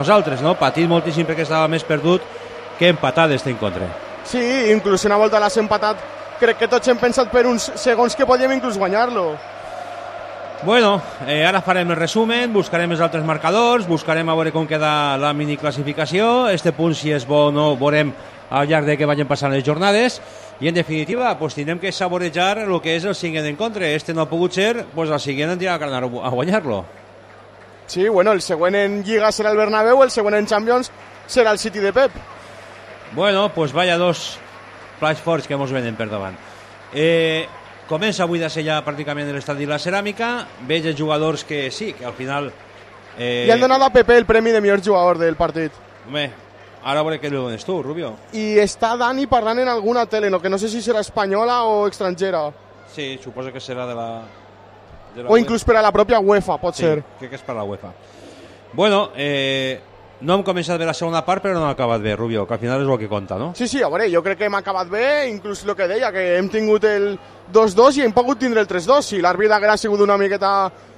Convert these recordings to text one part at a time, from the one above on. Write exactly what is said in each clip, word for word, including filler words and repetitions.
nosaltres, no? Patint moltíssim perquè estava més perdut que empatat este encontre. Sí, inclús una volta l'has empatat, crec que tots hem pensat per uns segons que podíem inclús guanyar-lo. Bueno, eh, ara farem el resumen, buscarem els altres marcadors, buscarem a veure com queda la miniclassificació, este punt si és bo o no veurem al llarg de que vagin passant les jornades, i en definitiva pues, tindrem que saborejar el que és el cinquè d'encontre. Este no ha pogut ser, pues el següent tindrà que anar a guanyar-lo. Sí, bueno, el següent en Lliga serà el Bernabéu, el següent en Champions serà el City de Pep. Bueno, pues vaya dos flash forts que mos venen per davant. Eh, comença avui de ser ja pràcticament l'estadi de la ceràmica, veig els jugadors que sí, que al final... Eh... Li han donat a Pepe el premi de millor jugador del partit. Home, ara veuré què li dones tu, Rubio. I està Dani parlant en alguna tele, no? Que no sé si serà espanyola o estrangera. Sí, suposo que serà de la... De la o inclús per a la pròpia UEFA, pot sí, ser. Crec que és per la UEFA. Bueno, eh, no hem començat bé la segona part, però no hem acabat bé, Rubio, que al final és el que compta, no? Sí, sí, a veure, jo crec que hem acabat bé, inclús el que deia, que hem tingut el dos dos i hem pogut tindre el tres dos. Si l'àrbitre haguera sigut una miqueta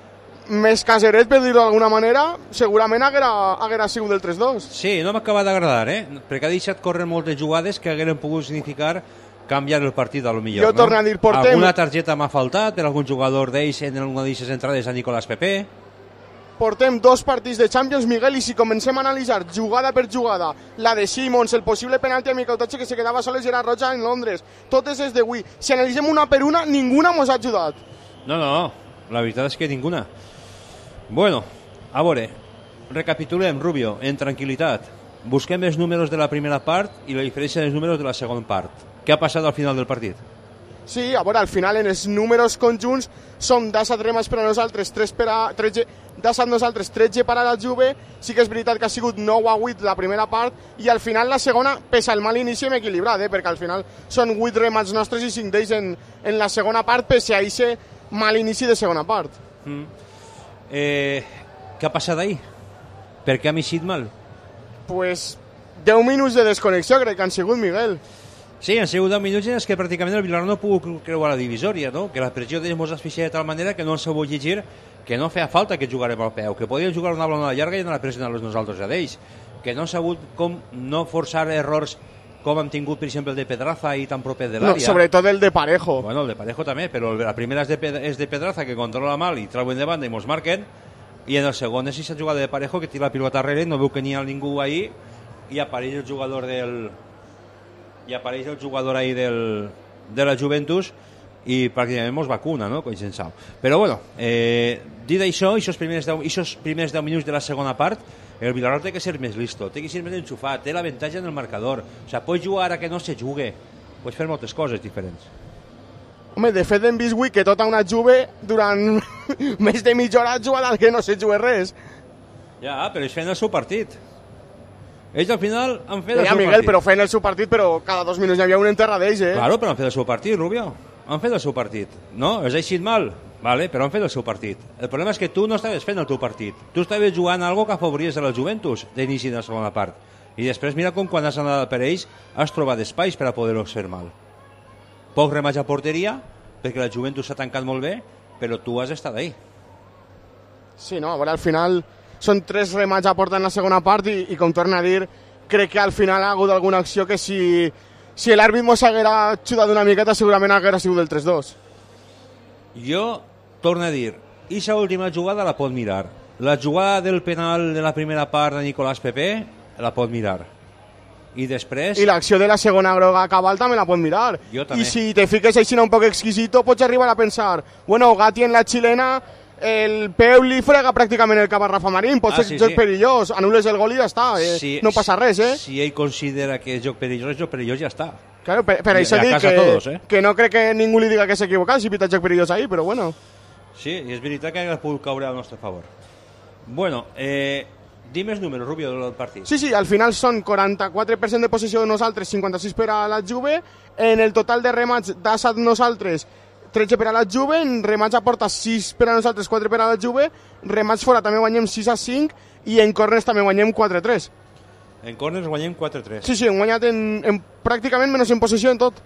més caseret, per dir-ho d'alguna manera, segurament haguera, haguera sigut el tres dos. Sí, no m'ha acabat d'agradar, eh? Perquè ha deixat córrer moltes jugades que hagueren pogut significar canviar el partit a lo millor. Jo no? torno a dir, portem... Alguna targeta m'ha faltat per algun jugador d'ells en alguna d'aquestes entrades a Nicolás Pepe. Portem dos partits de Champions, Miguel, i si comencem a analitzar jugada per jugada, la de Simons, el possible penalti a Micautacche que se quedava soles i era roja en Londres, totes és d'avui. Si analitzem una per una, ninguna mos ha ajudat. No, no, la veritat és que ninguna. Bueno, a veure, recapitulem, Rubio, en tranquil·litat. Busquem els números de la primera part i la diferència dels números de la segona part. Què ha passat al final del partit? Sí, a veure, al final en els números conjunts són desat remats per a nosaltres, tres per a tretze, desat nosaltres, tretze per a la Juve, sí que és veritat que ha sigut nou a vuit la primera part, i al final la segona, pese al mal inici, hem equilibrat, eh, perquè al final són vuit remats nostres i cinc d'ells en, en la segona part, pese a aquest mal inici de segona part. Mm. Eh, què ha passat ahir? Per què ha eixit mal? Pues deu minuts de desconnexió crec que han sigut, Miguel. Sí, han sigut deu minuts en els que pràcticament el Villarreal no ha pogut creuar la divisòria, no? Que la pressió d'ells mos asfixia de tal manera que no ens sabut llegir que no feia falta que jugarem al peu, que podíem jugar una blona llarga i anar a pressionar-los nosaltres a d'ells, que no han sabut com no forçar errors com hem tingut, per exemple, el de Pedraza i tan proper de l'àrea. No, sobretot el de Parejo. Bueno, el de Parejo també, però la primera és de, és de Pedraza, que controla mal i trauen de banda i mos marquen, i en el segon és aquesta jugada de Parejo que tira la pilota darrere, no veu que n'hi ha ningú ahí, i apareix el jugador del... i apareix el jugador ahí del, de la Juventus i pràcticament mos vacuna, no? Coixensau. Però bueno, eh, dit això, aquests primers, primers deu minuts de la segona part, el Villarreal té que ser més listo, té que ser més enxufat, té l'avantatge en el marcador, o sigui, pots jugar ara que no se jugue, pots fer moltes coses diferents. Home, de fet hem vist avui que tota una Juve durant més de mitja hora ha jugat al que no se jugue res. Ja, però ells feien el seu partit. Ells al final han fet el ja, seu Miguel, partit. Però feien el seu partit, però cada dos minuts hi havia un enterra d'ells, eh? Claro, però han fet el seu partit, Rubio. Han fet el seu partit. No? Els ha eixit mal, vale, però han fet el seu partit. El problema és que tu no estaves fent el teu partit. Tu estaves jugant algo que afavories a la Juventus d'inici de la segona part. I després mira com quan has anat per ells has trobat espais per a poder-los fer mal. Poc rematge a porteria, perquè la Juventus s'ha tancat molt bé, però tu has estat ahí. Sí, no, a veure, al final són tres remats a porta en la segona part i, i com torna a dir, crec que al final ha hagut alguna acció que si, si l'àrbit mos haguera xudat una miqueta segurament haguera sigut el tres dos. Jo torno a dir, aquesta última jugada la pot mirar. La jugada del penal de la primera part de Nicolás Pepe la pot mirar. I després... I l'acció de la segona groga a Cabal també la pot mirar. Jo també. I si te fiques així un poc exquisito, pots arribar a pensar, bueno, Gatti en la xilena, el peu li frega pràcticament el cap a Rafa Marín, pot ah, ser sí, joc sí. perillós, anules el gol i ja està, eh? Si, no passa res, eh? Si ell considera que és joc perillós, és joc perillós, ja està. Claro, per, per això dic que, todos, eh? que no crec que ningú li diga que s'ha equivocat si pita joc perillós ahí, però bueno. Sí, i és veritat que ha pogut caure al nostre favor. Bueno, eh, dime els números, Rubio, del partit. Sí, sí, al final són quaranta-quatre per cent de possessió de nosaltres, cinquanta-sis per a la Juve, en el total de remats d'assat nosaltres, tretze per a la Juve, en remats a porta sis per a nosaltres, quatre per a la Juve, remats fora també guanyem sis a cinc i en corners també guanyem quatre a tres. En corners guanyem quatre a tres. Sí, sí, hem guanyat en, en pràcticament menys en possessió en tot.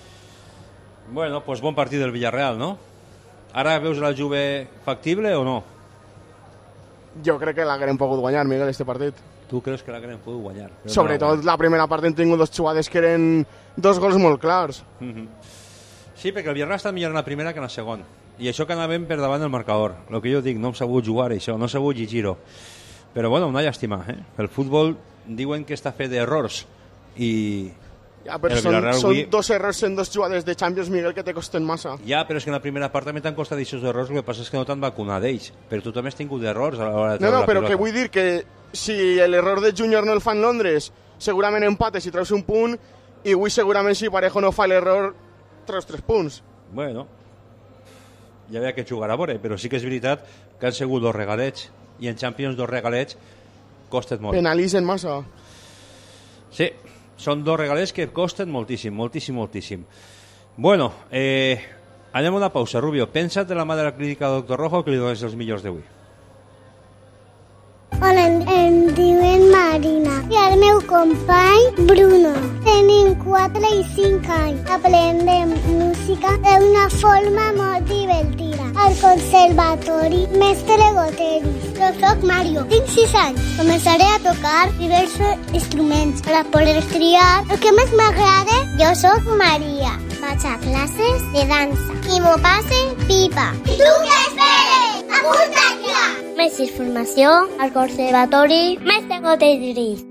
Bueno, pues bon partit del Villarreal, no? Ara veus la Juve factible o no? Jo crec que l'haguem pogut guanyar, Miguel, este partit. Tu creus que la que hem pogut guanyar? Sobretot la primera part hem tingut dos jugades que eren dos gols molt clars. Mm-hmm. Sí, perquè el Villarreal està millor en la primera que en la segona. I això que anàvem per davant del marcador. El que jo dic, no hem sabut jugar això, no hem sabut llegir-ho. Però bueno, una llàstima, eh? El futbol diuen que està fet d'errors i... Ja, però són, són avui... dos errors en dos jugades de Champions, Miguel, que te costen massa. Ja, però és que en la primera part també t'han costat aquests errors, el que passa és que no t'han vacunat d'ells. Però tu també has tingut errors a l'hora de no, no, la però pilota. Que vull dir que si l'error de Júnior no el fa en Londres, segurament empates i treus un punt, i avui segurament si Parejo no fa l'error, treus tres punts. Bueno, ja havia que jugar a veure, però sí que és veritat que han sigut dos regalets, i en Champions dos regalets costen molt. Penalitzen massa. Sí, són dos regalets que costen moltíssim, moltíssim, moltíssim. Bueno, eh, anem a una pausa, Rubio. Pensa't de la mà de la clínica del doctor Rojo que li dones els millors d'avui. Hola, em, em diuen Marina i el meu company Bruno. Tenim quatre i cinc anys. Aprendem música d'una forma molt divertida. Al conservatori Mestre Goteris. Jo soc Mario, tinc sis anys. Començaré a tocar diversos instruments per a poder triar el que més m'agrada. Jo soc Maria. Vaig a classes de dansa i m'ho passe pipa. I tu què esperes? Apunta't ja! Més informació al Conservatori Mestre Goteris.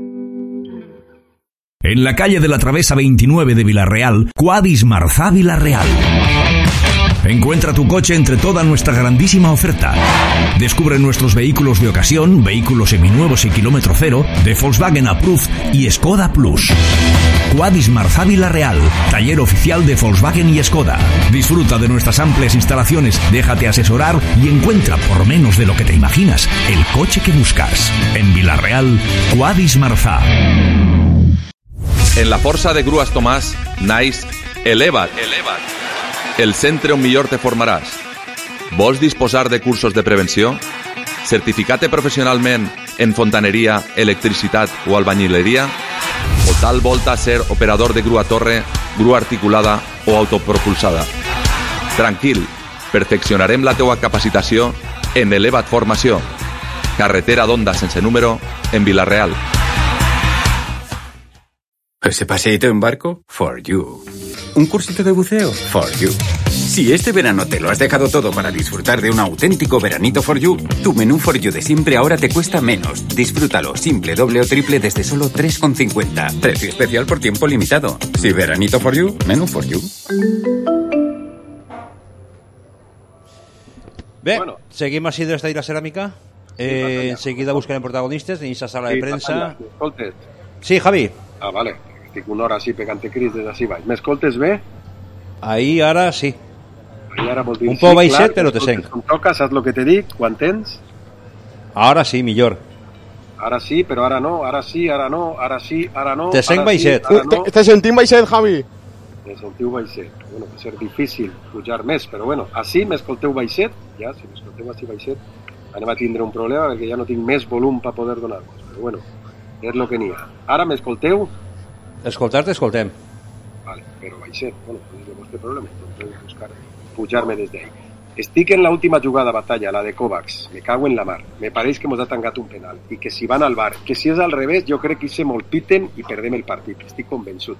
En la calle de la Travesa veintinueve de Villarreal, Quadis Marzá Villarreal. Encuentra tu coche entre toda nuestra grandísima oferta. Descubre nuestros vehículos de ocasión, vehículos seminuevos y kilómetro cero, de Volkswagen Approved y Skoda Plus. Quadis Marzá Villarreal, taller oficial de Volkswagen y Skoda. Disfruta de nuestras amplias instalaciones, déjate asesorar y encuentra por menos de lo que te imaginas el coche que buscas. En Villarreal, Quadis Marzá. En la força de Grues Tomàs, naix Eleva't. Eleva't. El centre on millor te formaràs. Vols disposar de cursos de prevenció? Certificat-te professionalment en fontaneria, electricitat o albañileria? O tal volta ser operador de grua torre, grua articulada o autopropulsada? Tranquil, perfeccionarem la teua capacitació en Eleva't Formació. Carretera d'Onda sense número en Villarreal. ¿Ese paseíto en barco? For you. ¿Un cursito de buceo? For you. Si este verano te lo has dejado todo para disfrutar de un auténtico veranito For you, tu menú For you de siempre ahora te cuesta menos. Disfrútalo simple, doble o triple desde solo tres con cincuenta. Precio especial por tiempo limitado. Si veranito For you, menú For you. Bé, bueno. Seguim així des d'ahir la ceràmica. Eh, enseguida buscarem protagonistes en aquesta sala sí, de premsa. Sí, Javi. Ah, vale. Estic una hora així pegant-te cris des d'ací baix. M'escoltes bé? Ahí ara sí. Ahí ara vol dir, un poc sí, baixet, però te sent. Com toca, saps el que te dic? Quan tens? Ara sí, millor. Ara sí, però ara no. Ara sí, ara no. Ara sí, ara no. Te sent baixet. Sí, no. Te, te sentim baixet, Javi. Me sentiu baixet. Bueno, pot ser difícil pujar més, però bueno, així m'escolteu baixet. Ja, si m'escolteu així baixet, anem a tindre un problema perquè ja no tinc més volum per poder donar-vos. Però bueno, és el que n'hi ha. Ara m'escolteu? Escoltar-te, escoltem. Vale, però baixet. Bueno, és el vostre problema. Doncs buscar pujar-me des d'ahí. Estic en l'última jugada batalla, la de Kovacs. Me cago en la mar. Me pareix que mos ha tancat un penal. I que si van al bar, que si és al revés, jo crec que hi se molpiten i perdem el partit. Estic convençut.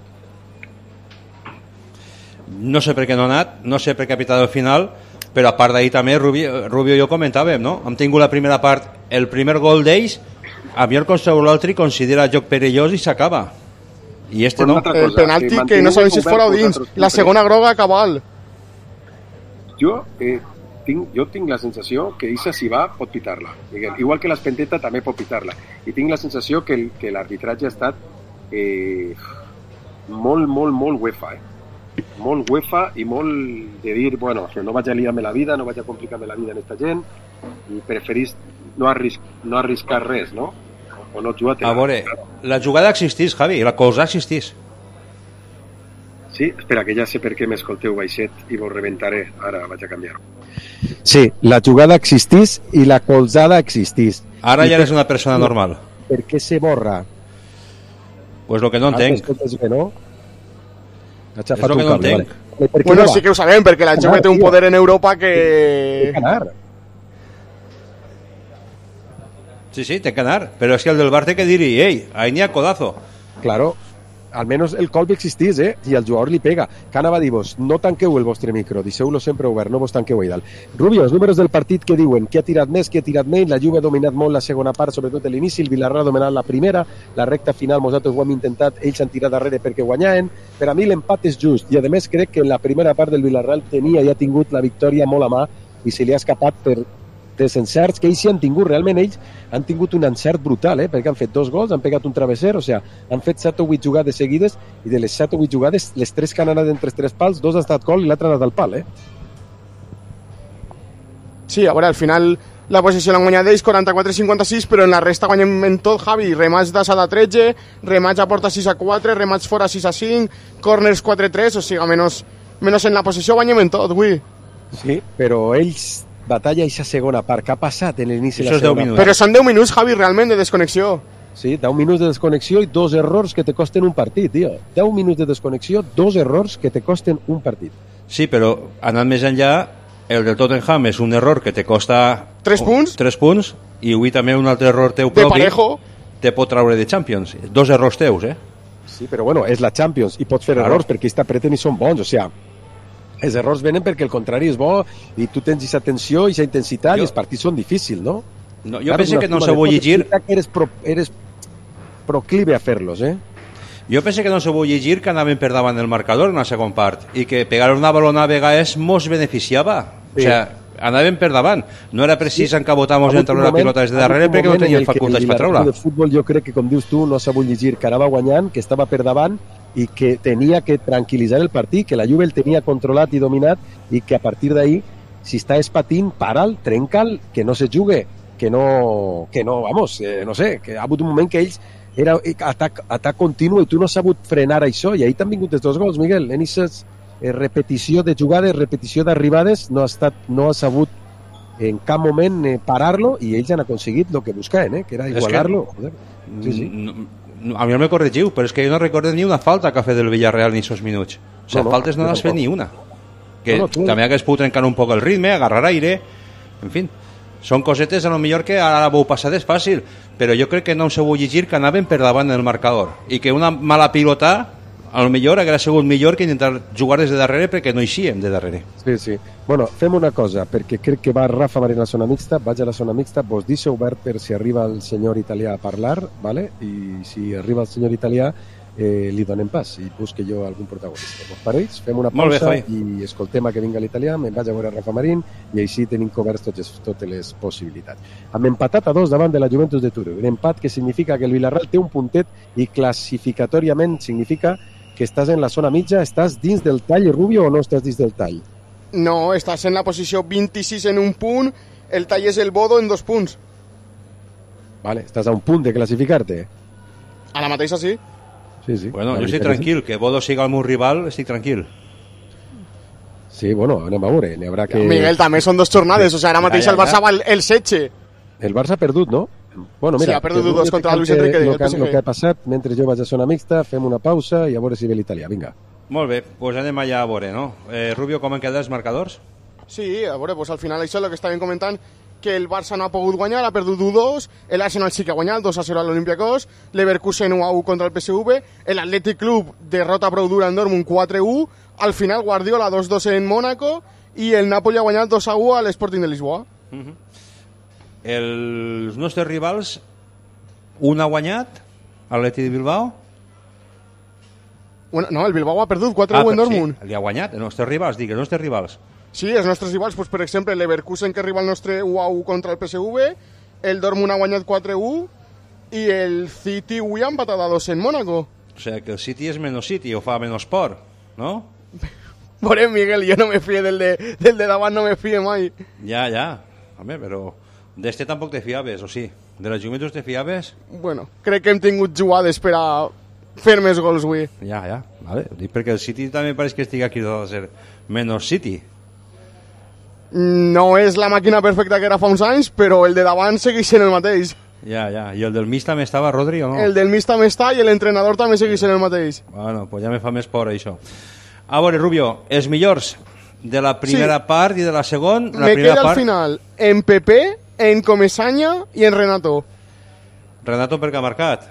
No sé per què no ha anat, no sé per què ha pitat al final, però a part d'ahir també, Rubio, Rubio i jo comentàvem, no? Hem tingut la primera part, el primer gol d'ells, a millor considereu l'altre i considera joc perillós i s'acaba. I este no. El penalti sí, que no sabem si és fora o dins. La segona groga cabal. Jo, eh, tinc, jo tinc la sensació que Isa si va pot pitar-la, Miguel. Igual que l'Espenteta també pot pitar-la. I tinc la sensació que, el, que l'arbitratge ha estat eh, molt, molt, molt UEFA, eh? Molt UEFA i molt de dir, bueno, no vaig a liar-me la vida, no vaig a complicar-me la vida en esta gent i preferís no, arris no arriscar res, no? O no jugar a veure, la jugada existís, Javi, la cosa existís. Sí, espera, que ja sé per què m'escolteu baixet i vos rebentaré, ara vaig a canviar-ho. Sí, la jugada existís i la colzada existís. Ara I ja eres una persona per, normal. Per què se borra? Pues lo que no entenc. Bé, no? És el que no entenc. Vale, bueno, no sí que ho sabem, perquè la Juve té un poder en Europa que... Sí, sí, té que anar. Però és que el del Bar té que dir-hi, ei, ahí n'hi ha codazo. Claro, almenys el colp existís, eh? I el jugador li pega. Que anava a dir-vos, no tanqueu el vostre micro, deixeu-lo sempre obert, no vos tanqueu allà dalt. Rubio, els números del partit que diuen? Qui ha tirat més, qui ha tirat menys? La Juve ha dominat molt la segona part, sobretot a l'inici, el Villarreal ha dominat la primera, la recta final nosaltres ho hem intentat, ells han tirat darrere perquè guanyaven. Per a mi l'empat és just, i a més crec que en la primera part del Villarreal tenia i ha tingut la victòria molt a mà i se li ha escapat per desencerts que ells sí han tingut. Realment ells han tingut un encert brutal, eh? Perquè han fet dos gols, han pegat un travesser, o sigui, han fet set o vuit jugades seguides i de les set o vuit jugades, les tres que han anat entre els tres pals, dos han estat gol i l'altre ha anat al pal, eh? Sí, a veure, al final la posició l'han guanyat ells, quaranta-quatre a cinquanta-sis, però en la resta guanyem en tot, Javi. Remats d'Assad a tretze, remats a porta sis a quatre, remats fora sis a cinc, corners quatre a tres, o sigui, menys, menys en la posició guanyem en tot, avui. Sí, però ells batalla aquesta segona part. Què ha passat en l'inici de la segona part? Però són deu minuts, Javi, realment, de desconnexió. Sí, deu minuts de desconnexió i dos errors que te costen un partit, tio. deu minuts de desconnexió, dos errors que te costen un partit. Sí, però anant més enllà, el del Tottenham és un error que te costa... Tres punts? Tres punts, i avui també un altre error teu de propi Parejo te pot traure de Champions. Dos errors teus, eh? Sí, però bueno, és la Champions i pots fer claro. errors perquè ells t'apreten i són bons, o sigui, els errors venen perquè el contrari és bo i tu tens aquesta tensió i aquesta intensitat jo... i els partits són difícils, no? No, jo claro, penso que no se vol llegir... Que eres, pro, eres proclive a fer-los, eh? Jo penso que no se vol llegir que anaven per davant del marcador en la segona part i que pegar una balona a vegades mos beneficiava. Sí. O sigui, anaven per davant. No era precís sí. encabotamos entre la pilota des de darrere perquè no tenien facultats per treure. El futbol jo crec que, com dius tu, no s'ha vol llegir que anava guanyant, que estava per davant i que tenia que tranquil·litzar el partit, que la Juve el tenia controlat i dominat i que a partir d'ahí, si està espatint, para'l, trenca'l, que no se jugue, que no, que no, vamos, eh, no sé, que ha hagut un moment que ells era atac, atac continu i tu no has sabut frenar això i ahí t'han vingut els dos gols, Miguel, en aquestes eh, repetició de jugades, repetició d'arribades, no ha estat, no ha sabut en cap moment eh, parar-lo i ells han aconseguit el que buscaven, eh, que era igualar-lo. Que... Sí, sí. No, a mi no me corregiu, però és que jo no recordo ni una falta que ha fet el Villarreal ni esos minuts. O sigui, no, no, faltes no n'has fet ni una. Que no, no, tu... també hagués pogut trencar un poc el ritme, agarrar aire, en fin. Són cosetes a lo millor que ara vau passar és fàcil, però jo crec que no us heu llegir que anaven per davant del marcador i que una mala pilota a lo millor hauria sigut millor que intentar jugar des de darrere perquè no eixíem de darrere. Sí, sí. Bueno, fem una cosa, perquè crec que va Rafa Marín a la zona mixta, vaig a la zona mixta, vos deixo obert per si arriba el senyor italià a parlar, ¿vale? I si arriba el senyor italià eh, li donem pas i busque jo algun protagonista. Vos pareix? Fem una pausa bé, i escoltem a que vinga l'italià, me'n vaig a veure Rafa Marín i així tenim coberts totes, totes les possibilitats. Hem empatat a dos davant de la Juventus de Turin, un empat que significa que el Villarreal té un puntet i classificatoriament significa que estàs en la zona mitja, estàs dins del tall, Rubio, o no estàs dins del tall? No, estàs en la posició vint-i-sis en un punt, el tall és el Bodo en dos punts. Vale, estàs a un punt de classificar-te. A la mateixa sí. Sí, sí. Bueno, jo estic tranquil, que Bodo siga el meu rival, estic tranquil. Sí, bueno, anem a veure, n'hi haurà que... Miguel, també són dos jornades, o sigui, ara mateix ja, ja, el Barça va el, el setze. El Barça ha perdut, no? Bueno, mira, sí, ha perdut dos contra Luis Enrique. El que, el que ha passat, mentre jo vaig a zona mixta, fem una pausa i a veure si ve l'italià. Vinga. Molt bé, doncs pues anem allà a veure, no? Eh, Rubio, com han quedat els marcadors? Sí, a veure, pues al final això és el que estàvem comentant, que el Barça no ha pogut guanyar, ha perdut u dos, l'Arsenal sí que ha guanyat, dos a zero a l'Olympiacos, l'Leverkusen u a u contra el P S V, l'Athletic Club derrota prou dura en Dortmund quatre a u, al final Guardiola dos dos en Mónaco i el Napoli ha guanyat dos a u a l'Sporting de Lisboa. Uh -huh. Els nostres rivals, un ha guanyat, l'Atleti de Bilbao. Bueno, no, el Bilbao ha perdut quatre a u ah, en Dortmund. Sí, li ha guanyat, els nostres rivals, dic, els nostres rivals. Sí, els nostres rivals, pues, per exemple, l'Leverkusen, que arriba al nostre u a u contra el P S V, el Dortmund ha guanyat quatre a u i el City avui ha empatat a dos en Mónaco. O sigui que el City és menys City, o fa menys por, no? Veurem, Miguel, jo no me fie del de, del de davant, no me fie mai. Ja, ja, home, però d'este tampoc te fiaves, o sí? De la Juventus te fiaves? Bueno, crec que hem tingut jugades per a fer més gols avui. Ja, ja, vale. Dic perquè el City també pareix que estigui aquí a ser menys City. No és la màquina perfecta que era fa uns anys, però el de davant segueix sent el mateix. Ja, ja. I el del mig també estava, Rodri, o no? El del mig també està i l'entrenador també segueix sent el mateix. Bueno, pues ja me fa més por, això. A veure, Rubio, els millors de la primera sí. part i de la segona... La me primera queda part... al final en Pepe, en Comesaña i en Renato. Renato per què ha marcat?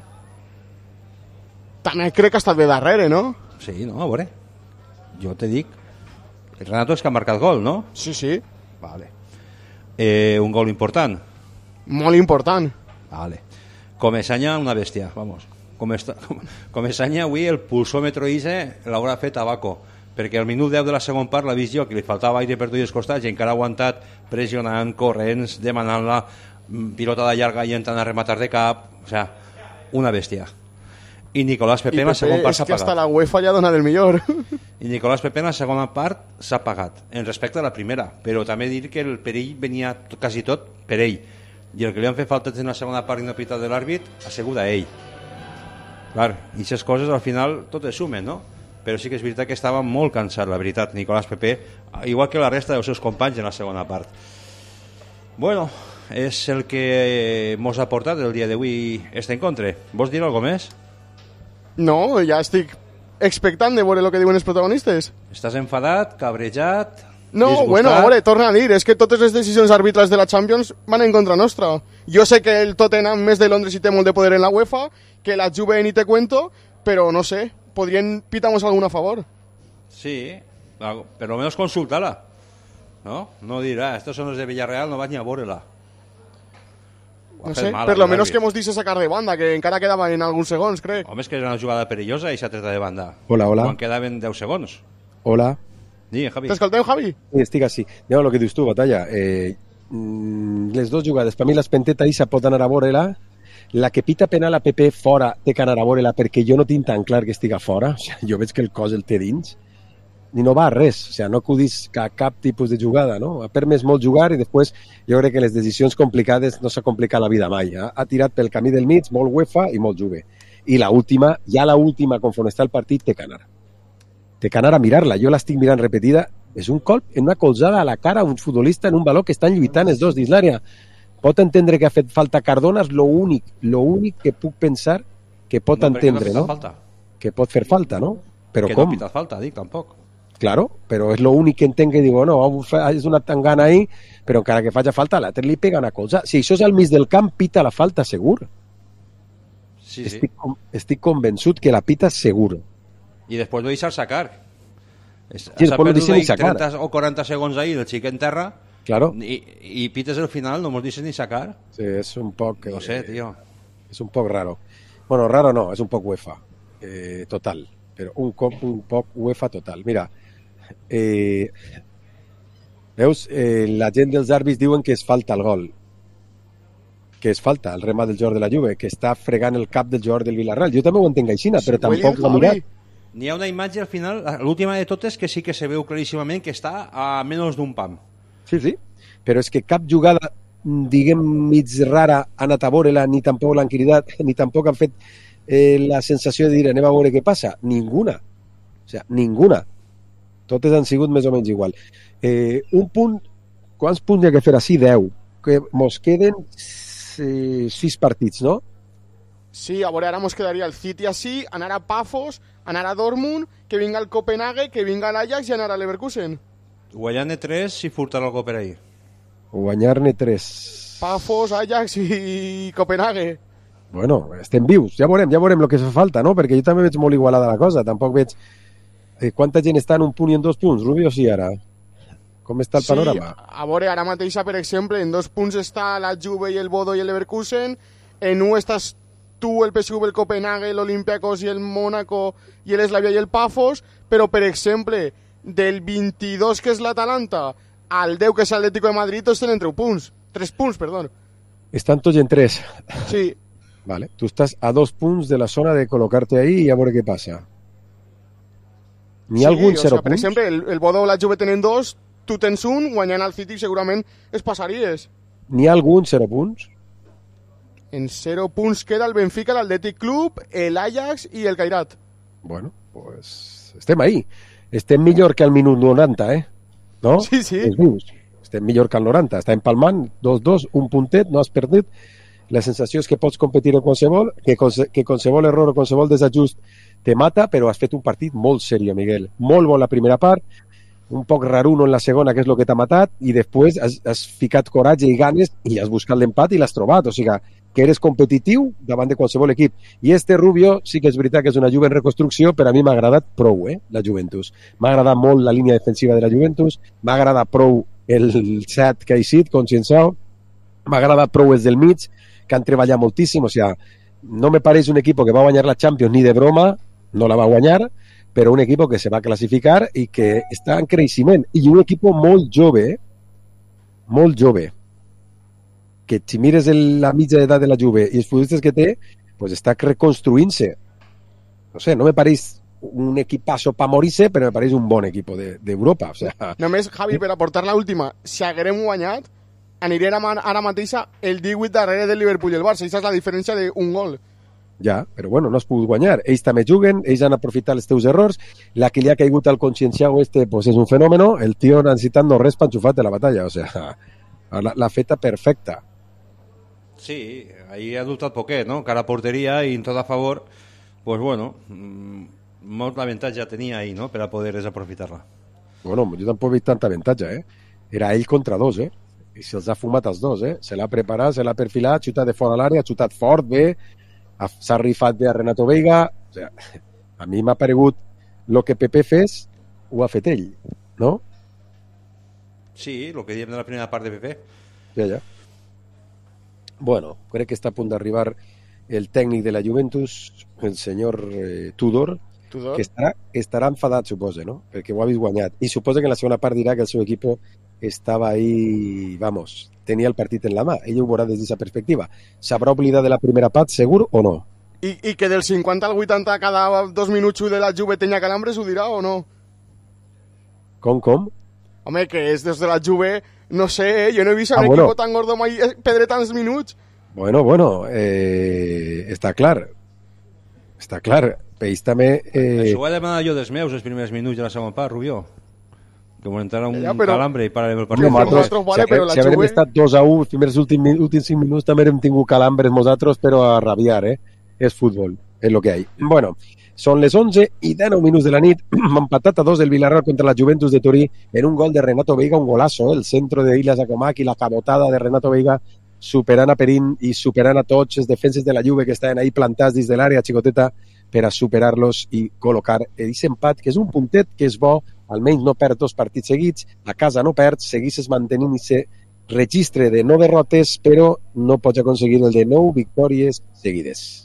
També crec que ha estat bé darrere, no? Sí, no, a veure. Jo te dic. El Renato és que ha marcat gol, no? Sí, sí. Vale. Eh, un gol important. Molt important. Vale. Comesaña, una bèstia, vamos. Comesaña, avui el pulsòmetro ise l'haurà fet Abaco, perquè al minut deu de la segona part l'ha vist jo, que li faltava aire per tots els costats i encara ha aguantat pressionant, corrents, demanant-la, pilota de llarga i entrant a rematar de cap, o sea, una bèstia. I Nicolás Pepe en la segona part s'ha pagat. És que hasta la UEFA ja dona del millor. I Nicolás Pepe en la segona part s'ha pagat, en respecte a la primera, però també dir que el perill venia quasi tot per ell, i el que li han fet falta en la segona part i no pitat de l'àrbit ha sigut a ell. Clar, i aquestes coses al final tot es sumen, no? Però sí que és veritat que estava molt cansat, la veritat, Nicolás Pepe, igual que la resta dels seus companys en la segona part. Bueno, és el que mos ha portat el dia d'avui este encontre. Vols dir alguna més? No, ja estic expectant de veure el que diuen els protagonistes. Estàs enfadat, cabrejat, no, disgustat? Bueno, a veure, torna a dir, és que totes les decisions arbitrals de la Champions van en contra nostra. Jo sé que el Tottenham més de Londres hi té molt de poder en la UEFA, que la Juve ni te cuento, però no sé, podrien pitar-nos alguna a favor. Sí, però almenys consulta-la, no? No dirà, estos son los de Villarreal, no vas ni a veure-la. No sé, per lo menos que mos deixa sacar de banda, que encara quedava en alguns segons, crec. Home, és que era una jugada perillosa i s'ha tret de banda. Hola, hola. Quan quedaven deu segons. Hola. Digue'm, Javi. T'escoltem, Javi? Sí, estic així. Anem a lo que dius tu, Batalla. Eh, les dues jugades, per mi l'Espenteta Isa pot anar a veure-la. La que pita penal a Pepe fora té que anar a veure-la perquè jo no tinc tan clar que estiga fora. O sigui, jo veig que el cos el té dins i no va a res, o sigui, no acudís a cap tipus de jugada, no? Ha permès molt jugar i després jo crec que les decisions complicades no s'ha complicat la vida mai. Eh? Ha tirat pel camí del mig, molt UEFA i molt Juve. I la última, ja la última, conforme està el partit, té que anar. Té que anar a mirar-la. Jo l'estic mirant repetida. És un colp en una colzada a la cara a un futbolista en un valor que estan lluitant els dos dins l'àrea. Pot entendre que ha fet falta Cardona, és l'únic, l'únic que puc pensar que pot no, entendre, no? Falta. Que pot fer falta, no? Però que com? no pita falta, dic, tampoc. Claro, però és l'únic que entenc que digo, no, és una tangana ahí, però encara que faci falta, l'altre li pega una cosa. Si això és al mig del camp, pita la falta segur. Sí, estic, sí. Estic convençut que la pita segur. I després lo deixa sacar. Sí, després lo deixa ni sacar. trenta o quaranta segons ahí, el xic en terra, claro. i, i pites el final, no mos deixes ni sacar. Sí, és un poc... No sé, tio. És un poc raro. Bueno, raro no, és un poc UEFA. Eh, total. Però un cop, un poc UEFA total. Mira, eh, veus, eh, la gent dels àrbits diuen que es falta el gol. Que es falta el remat del jugador de la Juve, que està fregant el cap del jugador del Villarreal. Jo també ho entenc aixina, però tampoc l'ha mirat. N'hi ha una imatge al final, l'última de totes, que sí que se veu claríssimament que està a menys d'un pam. Sí, sí, però és que cap jugada, diguem, mig rara ha anat a veure-la, ni tampoc l'han cridat, ni tampoc han fet eh, la sensació de dir anem a veure què passa. Ninguna. O sigui, ninguna. Totes han sigut més o menys igual. Eh, un punt, quants punts hi ha que fer així? deu. Que mos queden eh, sis partits, no? Sí, a veure, ara mos quedaria el City així, anar a Pafos, anar a Dortmund, que vinga el Copenhague, que vinga l'Ajax i anar a Leverkusen. Guanyar-ne tres si furtar algo per ahí. Guanyar-ne tres. Pafos, Ajax i Copenhague. Bueno, estem vius, ja veurem, ja veurem el que fa falta, no? Perquè jo també veig molt igualada la cosa, tampoc veig eh, quanta gent està en un punt i en dos punts, Rubio, sí, ara. Com està el panorama? Sí, a veure, ara mateixa, per exemple, en dos punts està la Juve i el Bodo i el Leverkusen, en un estàs tu, el P S V, el Copenhague, l'Olympiacos i el Mónaco i l'Eslavia i el Pafos, però, per exemple, del vint-i-dos, que és l'Atalanta, al deu, que és l'Atlético de Madrid, tots tenen tres punts. Tres punts, perdó. Estan tots en tres. Sí. Vale. Tu estàs a dos punts de la zona de col·locar-te ahí i a veure què passa. N'hi ha sí, algun zero o sea, per punts? exemple, el, el Bodo o la Juve tenen dos, tu tens un, guanyant al City segurament es passaries. N'hi ha algun zero punts? En zero punts queda el Benfica, l'Atlètic Club, l'Ajax i el Cairat. Bueno, pues estem ahí. Estem millor que al minut noranta, eh? No? Sí, sí. Estem millor que al noranta. Està empalmant, dos dos, un puntet, no has perdut. La sensació és que pots competir en qualsevol, que, que qualsevol error o qualsevol desajust te mata, però has fet un partit molt seriós, Miguel. Molt bon la primera part, un poc raruno en la segona, que és el que t'ha matat, i després has, has ficat coratge i ganes i has buscat l'empat i l'has trobat. O sigui, que eres competitiu davant de qualsevol equip. I este Rubio sí que és veritat que és una Juve en reconstrucció, però a mi m'ha agradat prou, eh, la Juventus. M'ha agradat molt la línia defensiva de la Juventus, m'ha agradat prou el set que ha eixit, Conscienciao, m'ha agradat prou els del mig, que han treballat moltíssim, o sigui, no me pareix un equip que va guanyar la Champions ni de broma, no la va guanyar, però un equip que se va classificar i que està en creixement. I un equip molt jove, molt jove, que si mires el, la mitja d'edat de la Juve i els futbolistes que té, pues està reconstruint-se. No sé, no me pareix un equipazo para morirse, però me pareix un bon equip d'Europa. De, o sea... Només, Javi, per aportar l'última, si haguérem guanyat, anirem ara mateix el divuit darrere del Liverpool i el Barça. Aquesta és la diferència d'un gol. Ja, però bueno, no has pogut guanyar. Ells també juguen, ells han aprofitat els teus errors. La que li ha caigut al Conscienciao este, pues és un fenómeno. El tio no ha necessitat no res per enxufar de la batalla. O sea, la feta perfecta. Sí, ahí ha dubtat poquet, no? Cara a porteria i en tot a favor, pues bueno, molt avantatge tenia ahí, no?, per a poder desaprofitar-la. Bueno, jo tampoc veig tanta avantatge, eh? Era ell contra dos, eh? I se'ls ha fumat els dos, eh? Se l'ha preparat, se l'ha perfilat, xutat de fora a l'àrea, xutat fort, bé, s'ha rifat bé a Renato Veiga. O sea, a mi m'ha paregut el que Pepe fes, ho ha fet ell, no? Sí, el que diem de la primera part de Pepe. Ja, ja. Bueno, crec que està a punt d'arribar el tècnic de la Juventus, el senyor eh, Tudor, Tudor, que estarà, estarà enfadat, suposa, no? Perquè ho ha vist guanyat. I suposa que en la segona part dirà que el seu equip estava ahí, vamos, tenia el partit en la mà. Ell ho veurà des d'aquesta perspectiva. S'haurà oblidat de la primera part, segur o no? I, I que del cinquanta al vuitanta cada dos minuts de la Juve tenia calambres, ho dirà o no? Com, com? Home, que és des de la Juve... No sé, eh? Jo no he vist un ah, equip bueno. tan gordo mai perdre tants minuts. Bueno, bueno, eh, està clar. Està clar. Ells també... Eh... Això ho he demanat jo dels meus els primers minuts de la segona part, Rubió. Que m'ho entrarà un ja, però... calambre i pararem el partit. No, nosaltres, vale, si, però si haguem Juve... estat dos a u, els primers últims, últims cinc minuts també hem tingut calambres nosaltres, però a rabiar, eh? És futbol, és lo que hay. Bueno, són les onze i dinou minuts de la nit, empatat a dos el Villarreal contra la Juventus de Turí en un gol de Renato Veiga, un golazo, eh? El centro de Illas Acomac i la cabotada de Renato Veiga superant a Perín i superant a tots els defenses de la Juve que estaven ahí plantats dins de l'àrea xicoteta per a superar-los i col·locar aquest empat, que és un puntet que és bo, almenys no perd dos partits seguits, a casa no perd, seguisses mantenint aquest registre de no derrotes, però no pots aconseguir el de nou victòries seguides.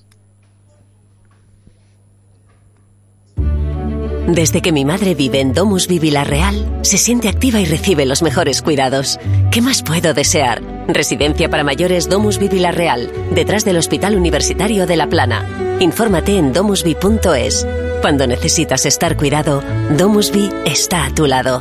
Desde que mi madre vive en DomusVi Villarreal, se siente activa y recibe los mejores cuidados. ¿Qué más puedo desear? Residencia para mayores DomusVi Villarreal, detrás del Hospital Universitario de La Plana. Infórmate en domusvi punto es. Cuando necesitas estar cuidado, DomusVi está a tu lado.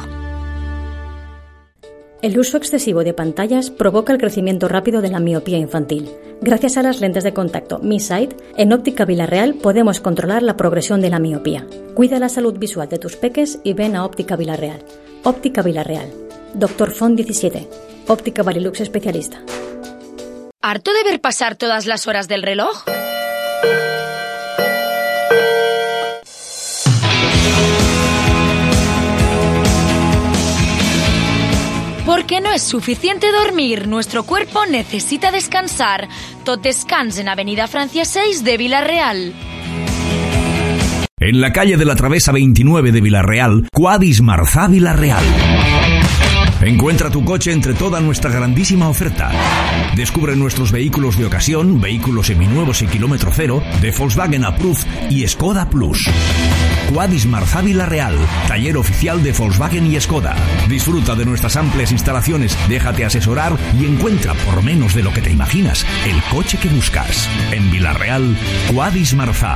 El uso excesivo de pantallas provoca el crecimiento rápido de la miopía infantil. Gracias a las lentes de contacto Mi Sight, en Óptica Villarreal podemos controlar la progresión de la miopía. Cuida la salud visual de tus peques y ven a Óptica Villarreal. Óptica Villarreal. Doctor Font diecisiete. Óptica Varilux especialista. ¿Harto de ver pasar todas las horas del reloj? Porque no es suficiente dormir, nuestro cuerpo necesita descansar. Tot descans en Avenida Francia seis de Villarreal. En la calle de la Travesa veintinueve de Villarreal, Quadis Marzá Villarreal. Encuentra tu coche entre toda nuestra grandísima oferta. Descubre nuestros vehículos de ocasión, vehículos seminuevos y kilómetro cero, de Volkswagen Approved y Skoda Plus. Quadis Marzá Villarreal, taller oficial de Volkswagen y Skoda. Disfruta de nuestras amplias instalaciones, déjate asesorar y encuentra, por menos de lo que te imaginas, el coche que buscas. En Villarreal, Quadis Marzá.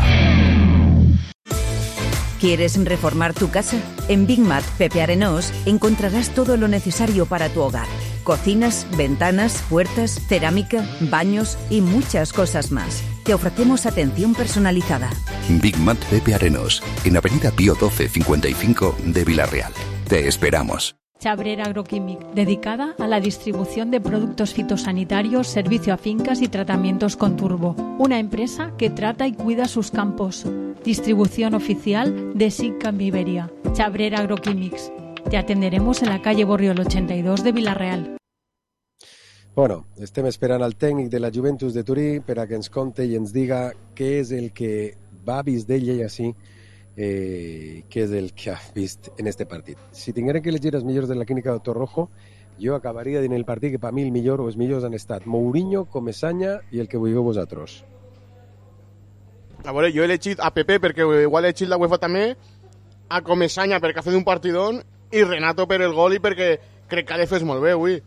¿Quieres reformar tu casa? En Big Mat Pepe Arenós encontrarás todo lo necesario para tu hogar. Cocinas, ventanas, puertas, cerámica, baños y muchas cosas más. Te ofrecemos atención personalizada. Big Mat Pepe Arenós, en Avenida Pío doce cincuenta y cinco de Villarreal. Te esperamos. Chabrer Agroquímic, dedicada a la distribución de productos fitosanitarios, servicio a fincas y tratamientos con turbo. Una empresa que trata y cuida sus campos. Distribución oficial de SICAM Iberia. Chabrer Agroquímics. Te atenderemos en la calle Borriol ochenta y dos de Villarreal. Bueno, estem esperant el tècnic de la Juventus de Turí per a que ens conte i ens diga què és el que va vist d'ell i així, eh, què és el que ha vist en este partit. Si tingueren que elegir els millors de la clínica Doctor Rojo, jo acabaria dient el partit que per mi el millor o els millors han estat Mourinho, Comesaña i el que vulgueu vosaltres. A veure, jo he elegit a Pepe perquè igual he elegit la UEFA també, a Comesaña perquè ha fet un partidón i Renato per el gol i perquè crec que ha de fer molt bé avui.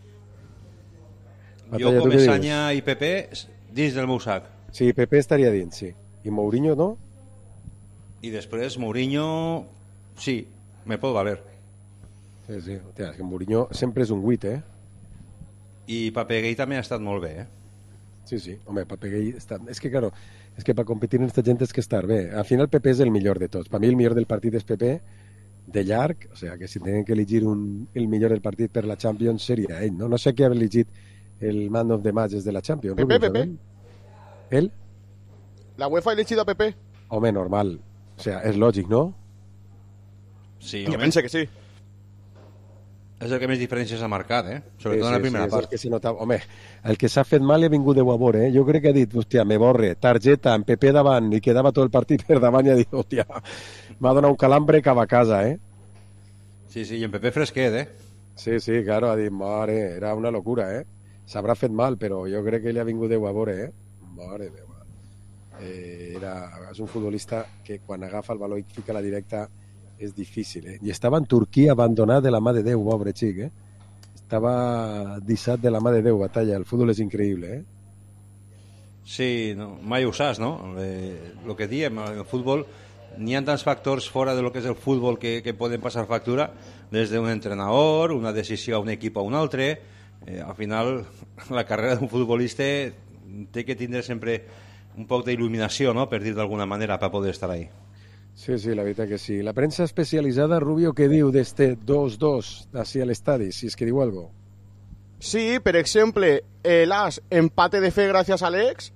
Jo, Comesaña i Pepe dins del meu sac. Sí, Pepe estaria dins, sí. I Mourinho, no? I després Mourinho, sí, me pot valer. Sí, sí, hòstia, és que Mourinho sempre és un vuit, eh? I Papeguei també ha estat molt bé, eh? Sí, sí, home, Papeguei està... És que, claro, és que per competir en esta gent és que estar bé. Al final Pepe és el millor de tots. Per mi el millor del partit és Pepe, de llarg, o sea, que si tenen que elegir un, el millor del partit per la Champions seria ell, no? No sé qui ha elegit el man of the match de la Champions. Pepe, Pepe. ¿Él? La UEFA ha elegido a Pepe. Home, normal. O sea, és lògic, no? Sí, jo pense que sí. És el que més diferències ha marcat, eh? Sobretot sí, en la sí, primera sí, part. Que se nota... Home, el que s'ha fet mal ha vingut de Guabor, eh? Jo crec que ha dit, hòstia, me borre, targeta, en Pepe davant, i quedava tot el partit per davant i ha dit, hòstia, m'ha donat un calambre cap a casa, eh? Sí, sí, i en Pepe fresquet, eh? Sí, sí, claro, ha dit, mare, era una locura, eh? S'haurà fet mal, però jo crec que ell ha vingut de Guabor, eh? Mare meva. Eh, era... És un futbolista que quan agafa el valor i fica la directa és difícil, eh? I estava en Turquia abandonat de la mà de Déu, pobre xic, eh? Estava deixat de la mà de Déu, Batalla. El futbol és increïble, eh? Sí, no, mai ho saps, no? Eh, el que diem, el futbol, n'hi ha tants factors fora de lo que és el futbol que, que poden passar factura, des d'un entrenador, una decisió a un equip o a un altre. Eh, al final, la carrera d'un futbolista té que tindre sempre un poc d'il·luminació, no?, per dir d'alguna manera, per poder estar ahí. Sí, sí, la veritat que sí. La premsa especialitzada, Rubio, què diu d'este dos dos d'ací a l'estadi, si és que diu algo? Sí, per exemple, el As empate de fe gràcies a l'Ex,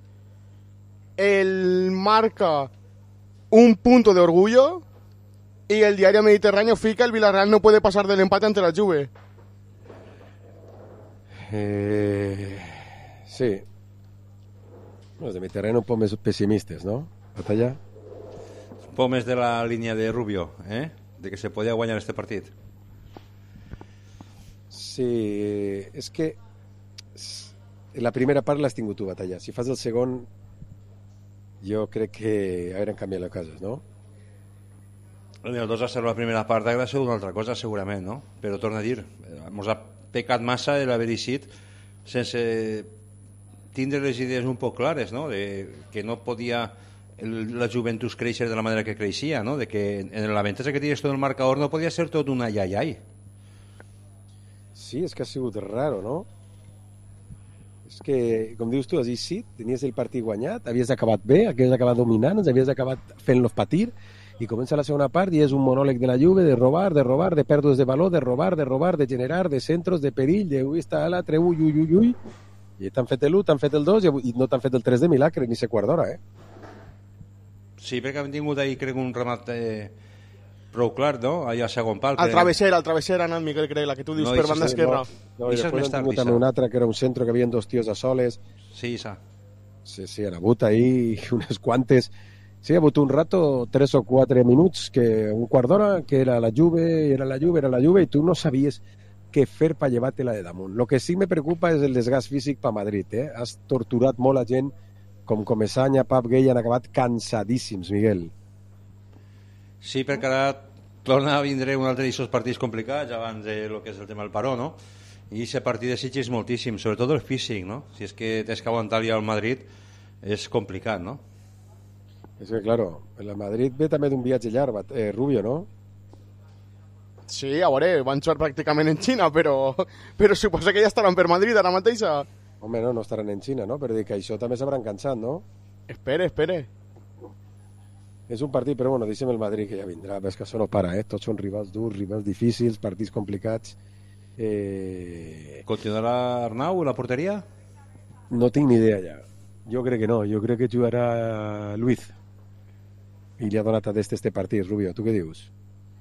el Marca un punto de orgullo y el Diario Mediterráneo fica el Villarreal no puede pasar del empate ante la Juve. Eh, sí. Los de Mediterráneo un poc més pessimistes, no? Batalla? Un poc més de la línia de Rubio, eh? De que se podia guanyar este partit. Sí, és que la primera part l'has tingut tu, Batalla. Si fas el segon, jo crec que hauran canviat les coses, no? El dos a ser la primera part haurà sigut una altra cosa, segurament, no? Però torno a dir, ens ha pecat massa l'haver eixit sense tindre les idees un poc clares, no? De que no podia el, la Juventus créixer de la manera que creixia, no? De que en l'avantatge que tenies tot el marcador no podia ser tot una iai-iai. Sí, és que ha sigut raro, no? És que, com dius tu, has eixit, tenies el partit guanyat, havies acabat bé, havies acabat dominant, havies acabat fent-los patir, i comença la segona part i és un monòleg de la Juve de robar, de robar, de pèrdues de valor, de robar, de robar, de generar, de centros, de perill, de ui, està a l'altre, ui, ui, ui, ui, i t'han fet l'u, t'han fet el dos i no t'han fet el tres de milagre, ni sé quart d'hora, eh? Sí, perquè hem tingut ahir, crec, un remat eh, prou clar, no? Allà a segon pal. Al travesser, al travesser ha anat Miquel Crec, la que tu dius no, per banda esquerra. No, no, i després hem tingut també un altre, que era un centre que havien dos tios a soles. Sí, sa. Sí, sí, han hagut ahir unes quantes... Sí, ha hagut un rato, tres o quatre minuts, que un quart d'hora, que era la Juve, era la Juve, era la Juve, i tu no sabies què fer per llevar-te-la de damunt. Lo que sí me preocupa és el desgast físic per Madrid, eh? Has torturat molt a gent, com Comesaña, Pap Gay, han acabat cansadíssims, Miguel. Sí, perquè ara torna a vindre un altre d'aquests partits complicats abans de lo que és el tema del paró, no? I aquest partit exigeix moltíssim, sobretot el físic, no? Si és que tens que aguantar ja al Madrid, és complicat, no? És que, claro, el Madrid ve també d'un viatge llarg, eh, Rubio, no? Sí, a veure, van jugar pràcticament en Xina, però, però suposa que ja estaran per Madrid ara mateixa. Home, no, no estaran en Xina, no? Per dir que això també s'hauran cansat, no? Espere, espere. És un partit, però bueno, deixem el Madrid, que ja vindrà, ves que això no para, eh? Tots són rivals durs, rivals difícils, partits complicats. Eh... Continuarà Arnau a la porteria? No tinc ni idea ja. Jo crec que no, jo crec que jugarà Luis. I li ha donat a d'este este partit, Rubio. Tu què dius?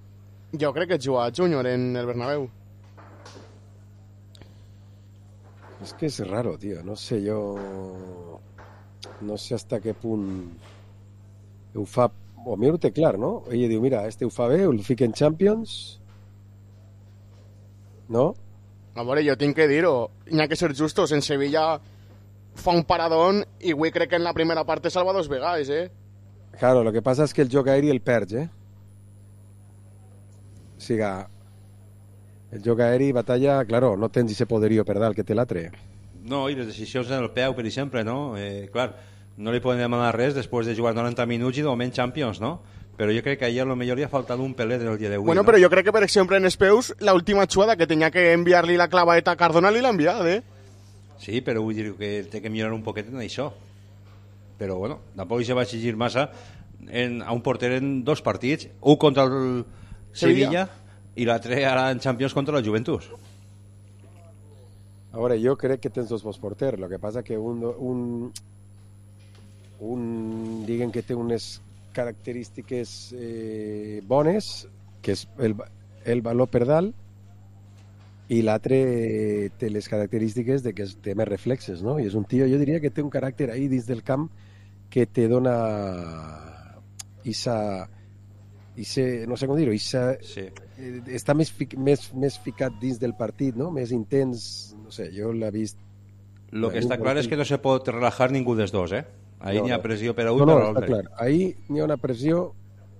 Jo crec que juga Júnior en el Bernabéu. És que és raro, tio. No sé, jo... No sé hasta qué punt ho fa... O a mi ho té clar, no? Ella diu, mira, este ho fa bé, el fica en Champions... No? A veure, jo tinc que dir-ho. N'hi ha que ser justos. En Sevilla fa un paradón i avui crec que en la primera part te salva dos vegades, eh? Claro, lo que pasa es que el joc aeri el perds, eh? O sigui, el joc aeri, batalla, claro, no tens ese poderío per dalt que té l'altre. No, i les decisions en el peu, per exemple, no? Eh, clar, no li poden demanar res després de jugar noranta minuts i de moment Champions, no? Però jo crec que ahir a lo millor hi ha faltat un pelet en el dia d'avui. Bueno, no? però jo crec que, per exemple, en els peus, l'última jugada que tenia que enviar-li la claveta a Cardona li l'ha enviat, eh? Sí, però vull dir que té que millorar un poquet en això. Però, bueno, tampoc se va exigir massa en, a un porter en dos partits, un contra el Sevilla, Sevilla i l'altre ara en Champions contra la Juventus. A veure, jo crec que tens dos bons porters, el que passa que un, un, un diguen que té unes característiques eh, bones, que és el, el valor per dalt, i l'altre té les característiques de que té més reflexes, no? I és un tio, jo diria que té un caràcter ahí dins del camp que te dona isa, ise, no sé com dir-ho, isa, sí. eh, està més, fi, més, més ficat dins del partit, no? Més intens, no sé, jo l'he vist. Lo que està clar és que no se pot relajar ningú dels dos, eh? Ahí no, n'hi ha pressió per a un no, i no, per a l'altre. Està clar. Ahí n'hi ha una pressió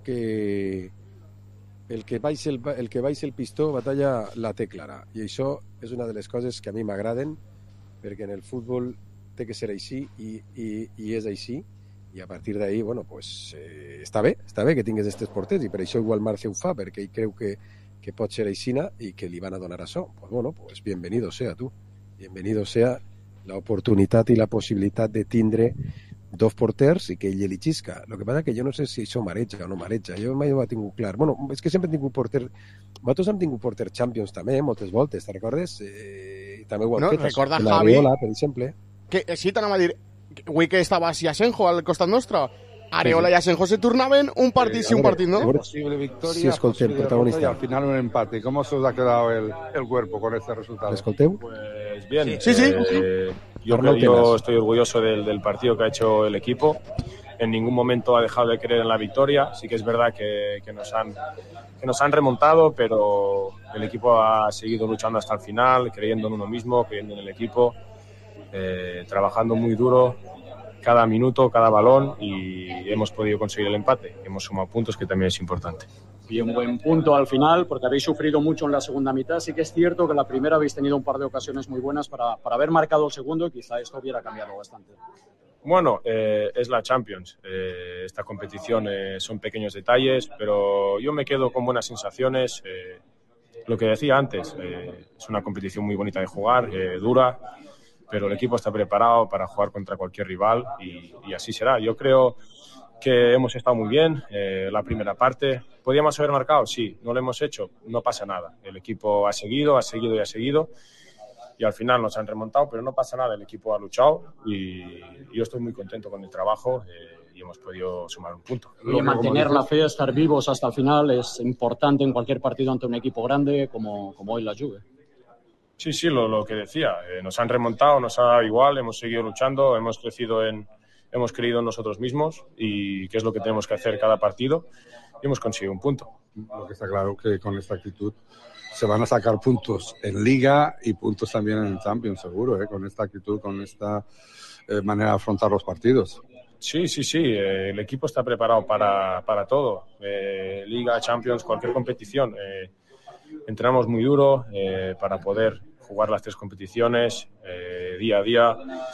que el que baix el, el que baix el pistó batalla la té clara, i això és una de les coses que a mi m'agraden, perquè en el futbol té que ser així i, i, i és així, i a partir d'ahí, bueno, pues, eh, està bé, està bé que tingues aquests porters, i per això igual Marce ho fa, perquè ell creu que, que pot ser aixina i que li van a donar això. Pues bueno, pues bienvenido sea tu, bienvenido sea la oportunitat i la possibilitat de tindre dos porters i que ell eligisca. El que passa que jo no sé si això mareja o no mareja. Jo mai ho he tingut clar. Bueno, és que sempre he tingut porter... Vosaltres hem tingut porter Champions també, moltes voltes, te'n recordes? Eh, també ho hem no, fet. Recorda, la Javi, Areola, per exemple. Que sí, t'anava a dir, avui que estava si Asenjo al costat nostre, Areola sí, sí. i Asenjo se turnaven un partit sí, sí un partit, ¿no? Posible victoria, sí, escoltem, posible protagonista. Y al final un empate. ¿Cómo se os ha quedado el, el cuerpo con este resultado? ¿Escolteu? Pues bien. Sí, sí. Eh, yo, creo, yo estoy orgulloso del, del partido que ha hecho el equipo. En ningún momento ha dejado de creer en la victoria. Sí que es verdad que, que, nos han, que nos han remontado, pero el equipo ha seguido luchando hasta el final, creyendo en uno mismo, creyendo en el equipo, eh, trabajando muy duro cada minuto, cada balón, y hemos podido conseguir el empate. Hemos sumado puntos, que también es importante. Y un buen punto al final, porque habéis sufrido mucho en la segunda mitad. Sí que es cierto que la primera habéis tenido un par de ocasiones muy buenas para, para haber marcado el segundo, y quizá esto hubiera cambiado bastante. Bueno, eh, es la Champions. Eh, esta competición eh, son pequeños detalles, pero yo me quedo con buenas sensaciones. Eh, lo que decía antes, eh, es una competición muy bonita de jugar, eh, dura, pero el equipo está preparado para jugar contra cualquier rival, y, y así será. Yo creo que hemos estado muy bien eh, la primera parte. ¿Podíamos haber marcado? Sí. ¿No lo hemos hecho? No pasa nada. El equipo ha seguido, ha seguido y ha seguido, y al final nos han remontado, pero no pasa nada. El equipo ha luchado y yo estoy muy contento con el trabajo eh, y hemos podido sumar un punto. Y mantener la fe, estar vivos hasta el final es importante en cualquier partido ante un equipo grande como, como hoy la Juve. Sí, sí, lo, lo que decía. Eh, nos han remontado, nos ha dado igual, hemos seguido luchando, hemos crecido en... Hemos creído en nosotros mismos, y que es lo que tenemos que hacer cada partido, y hemos conseguido un punto. Lo que está claro que con esta actitud se van a sacar puntos en Liga y puntos también en Champions, seguro, ¿eh? Con esta actitud, con esta eh, manera de afrontar los partidos. Sí, sí, sí. Eh, el equipo está preparado para, para todo. Eh, Liga, Champions, cualquier competición. Eh, entrenamos muy duro eh, para poder jugar las tres competiciones eh, día a día,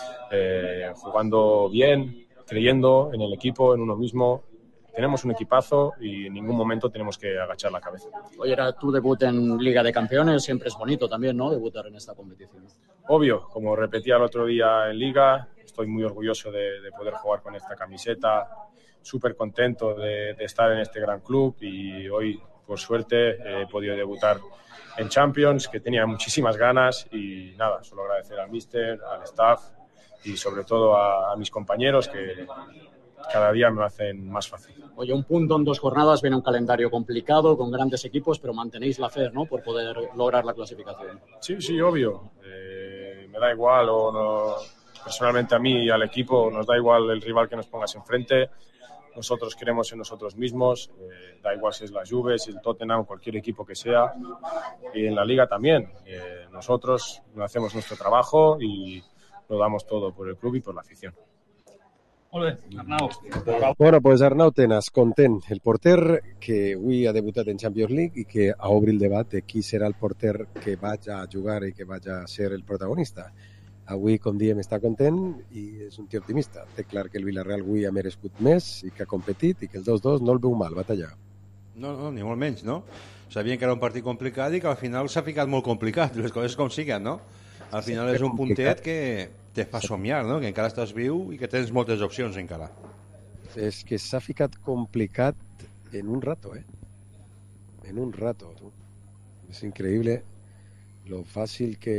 eh, jugando bien, creyendo en el equipo, en uno mismo. Tenemos un equipazo y en ningún momento tenemos que agachar la cabeza. Oye, era tu debut en Liga de Campeones, siempre es bonito también, ¿no?, debutar en esta competición. Obvio, como repetía el otro día en Liga, estoy muy orgulloso de, de poder jugar con esta camiseta, súper contento de, de estar en este gran club, y hoy, por suerte, he podido debutar en Champions, que tenía muchísimas ganas, y nada, solo agradecer al míster, al staff y sobre todo a, a mis compañeros, que cada día me lo hacen más fácil. Oye, un punto en dos jornadas, viene un calendario complicado, con grandes equipos, pero mantenéis la fe, ¿no?, por poder lograr la clasificación. Sí, sí, obvio. Eh, me da igual, o no, personalmente a mí y al equipo nos da igual el rival que nos pongas enfrente. Nosotros creemos en nosotros mismos, eh, da igual si es la Juve, si el Tottenham, cualquier equipo que sea, y en la Liga también. Eh, nosotros hacemos nuestro trabajo y lo damos todo por el club y por la afición. Bueno, pues Arnau Tenas, content. El porter que avui ha debutat en Champions League i que a obrir el debat de qui serà el porter que vaja a jugar i que vaja a ser el protagonista. Avui, com diem, està content i és un tio optimista. Té clar que el Villarreal avui ha merescut més i que ha competit i que el dos dos no el veu mal, batallar. No, no, ni molt menys, no? Sabien que era un partit complicat i que al final s'ha ficat molt complicat, les coses com siguen, no? Al final és un puntet que te fa somiar, no? Que encara estàs viu i que tens moltes opcions encara. És que s'ha ficat complicat en un rato, eh? En un rato, tu. És increïble lo fàcil que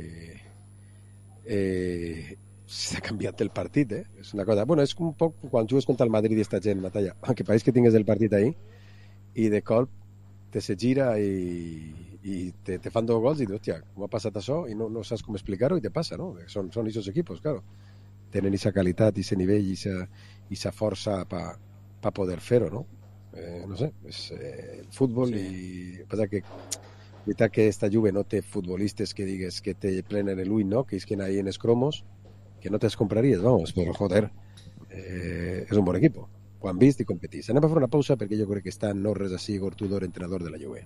eh, s'ha canviat el partit, eh? És una cosa... Bueno, és un poc quan jugues contra el Madrid i esta gent, Matalla, que pareix que tingues el partit ahí i de colp te se gira i, i te, te fan dos gols i dius, hòstia, com ha passat això? I no, no saps com explicar-ho i te passa, no? Són, són aquests equipos, claro. Tenen aquesta qualitat, aquest nivell i aquesta força per pa poder fer-ho, no? Eh, no sé, és eh, el futbol sí. I passa que veritat que esta Juve no té futbolistes que digues que te plenen el ull, no? Que isquen ahí en els cromos, que no te'ls compraries, vamos, però joder, eh, és un bon equip. Ho han vist i competís. Anem a fer una pausa perquè jo crec que està no res així Igor Tudor, entrenador de la Juve.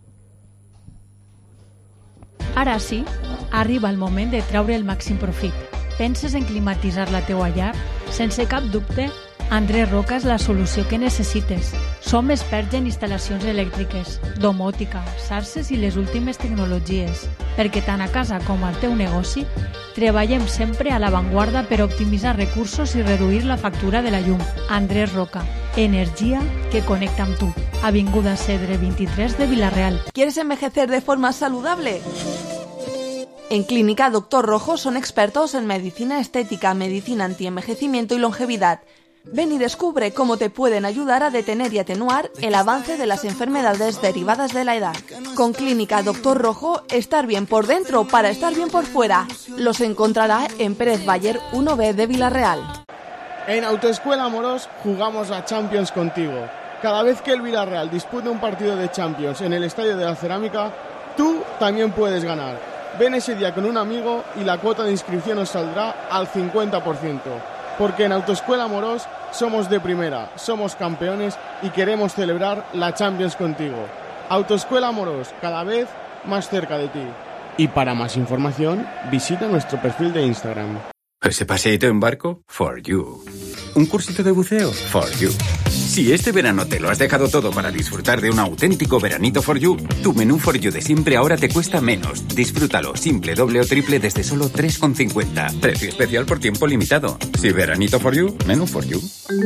Ara sí, arriba el moment de treure el màxim profit. Penses en climatitzar la teua llar? Sense cap dubte, Andrés Roca és la solució que necessites. Som experts en instal·lacions elèctriques, domòtica, xarxes i les últimes tecnologies, perquè tant a casa com al teu negoci treballem sempre a l'avantguarda per optimitzar recursos i reduir la factura de la llum. Andrés Roca, energia que connecta amb tu. Avinguda Cedre veintitrés de Villarreal. ¿Quieres envejecer de forma saludable? En Clínica Doctor Rojo son expertos en medicina estética, medicina antienvejecimiento y longevidad. Ven y descubre cómo te pueden ayudar a detener y atenuar el avance de las enfermedades derivadas de la edad. Con Clínica Doctor Rojo, estar bien por dentro para estar bien por fuera. Los encontrará en Pérez Bayer uno B de Villarreal. En Autoescuela Amorós jugamos la Champions contigo. Cada vez que el Villarreal dispute un partido de Champions en el Estadio de la Cerámica, tú también puedes ganar. Ven ese día con un amigo y la cuota de inscripción os saldrá al cincuenta por ciento. Porque en Autoescuela Amorós somos de primera, somos campeones y queremos celebrar la Champions contigo. Autoescuela Amorós, cada vez más cerca de ti. Y para más información, visita nuestro perfil de Instagram. ¿Ese paseíto en barco? For you. ¿Un cursito de buceo? For you. Si este verano te lo has dejado todo para disfrutar de un auténtico veranito For You, tu menú For You de siempre ahora te cuesta menos. Disfrútalo simple, doble o triple desde solo tres con cincuenta. Precio especial por tiempo limitado. Si veranito For You, menú For You.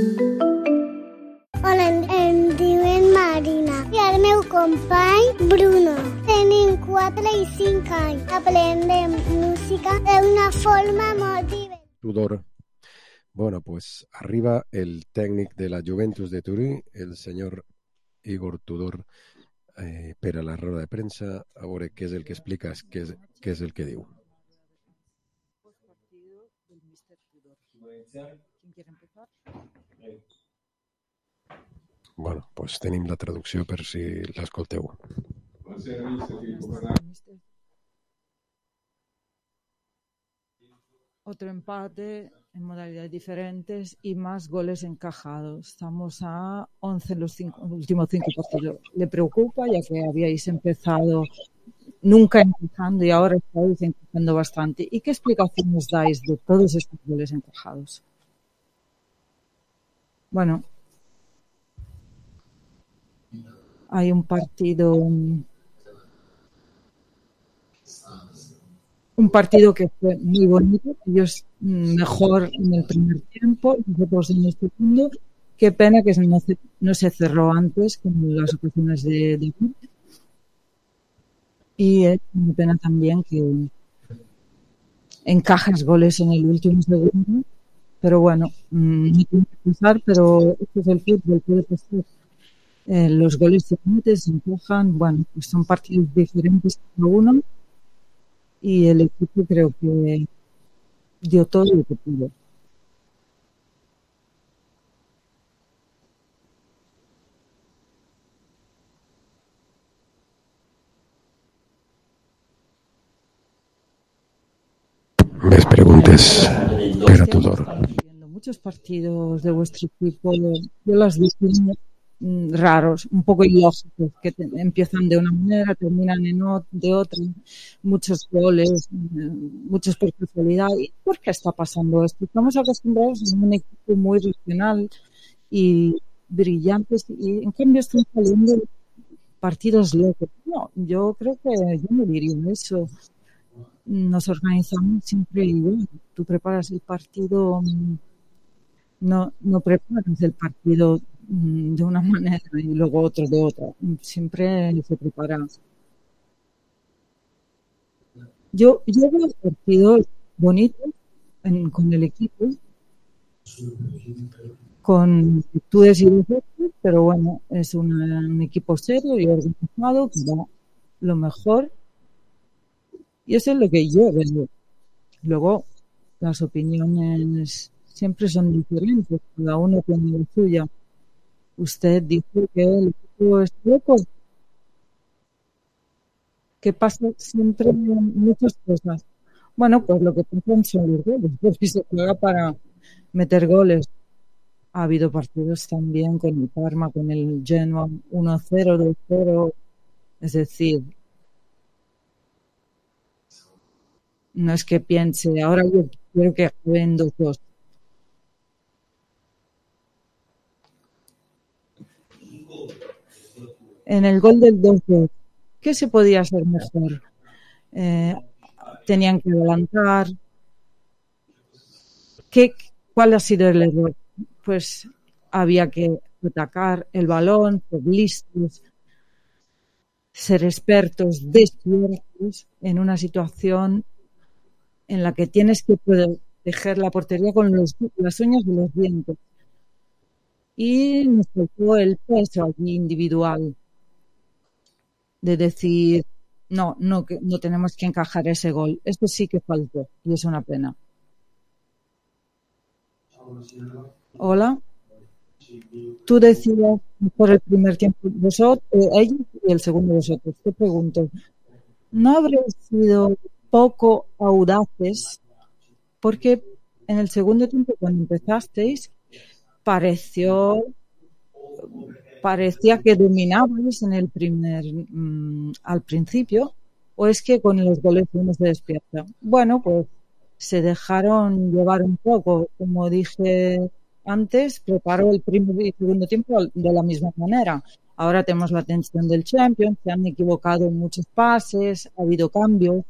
Hola, em diuen Marina i el meu company Bruno. Tenim quatre i cinc anys. Aprendem música d'una forma molt divertida. Tudor. Bueno, pues arriba el técnico de la Juventus de Turín, el señor Igor Tudor, eh, per a la roda de premsa, a veure què és el que explica, què és, què és el que diu. Bueno, pues tenim la traducció per si l'escolteu. Otro empate en modalidades diferentes y más goles encajados. Estamos a once en los cinco, últimos cinco partidos. ¿Le preocupa, ya que habíais empezado nunca encajando y ahora estáis encajando bastante? ¿Y qué explicaciones dais de todos estos goles encajados? Bueno, hay un partido... Un partido que fue muy bonito, ellos mejor en el primer tiempo, nosotros en el segundo. Qué pena que no se, no se cerró antes, como las ocasiones de, de... Y es una pena también que encajas goles en el último segundo. Pero bueno, no tiene que pasar, pero esto es el fútbol, puede pasar. Eh, los goles se meten, se encajan, bueno, pues son partidos diferentes cada uno. y el equipo creo que dio todo lo que pudo. Més preguntes per a Tudor. Muchos partidos de vuestro equipo, yo las vi raros, un poco ilógicos, que te, empiezan de una manera, terminan en o, de otra, muchos goles, muchos por casualidad. ¿Y por qué está pasando esto? Estamos acostumbrados a un equipo muy regional y brillantes, y en cambio están saliendo partidos locos. No, yo creo que yo no diría eso. Nos organizamos siempre igual. Tú preparas el partido, no, no preparas el partido de una manera y luego otro de otra. Siempre se prepara. Yo, yo veo partidos bonitos en, con el equipo, con virtudes y defectos, pero bueno, es una, un equipo serio y organizado que da lo mejor. Y eso es lo que yo veo. Luego, las opiniones siempre son diferentes, cada uno tiene la suya. Usted dice que el equipo es loco. ¿Qué pasa siempre en muchas cosas? Bueno, pues lo que pasan son los goles, porque se juega para meter goles. Ha habido partidos también con el Parma, con el Genoa, uno cero, dos cero, es decir, no es que piense, ahora yo quiero que acaben dos dos. En el gol del dos dos, ¿qué se podía hacer mejor? Eh, tenían que adelantar. ¿Qué, ¿Cuál ha sido el error? Pues había que atacar el balón, ser listos, ser expertos, despiertos en una situación en la que tienes que proteger la portería con los, las uñas de los dientes. Y nos faltó el peso allí individual de decir, no, no, que no tenemos que encajar ese gol. Esto sí que faltó y es una pena. Hola. Tú decías por el primer tiempo vosotros, eh, ellos y el segundo vosotros. Te pregunto, ¿no habréis sido poco audaces? Porque en el segundo tiempo, cuando empezasteis, pareció parecía que dominabais en el primer mmm, al principio, o es que con los goles uno se despierta. Bueno, pues se dejaron llevar un poco, como dije antes, preparó el primer y segundo tiempo de la misma manera. Ahora tenemos la tensión del Champions, se han equivocado en muchos pases, ha habido cambios.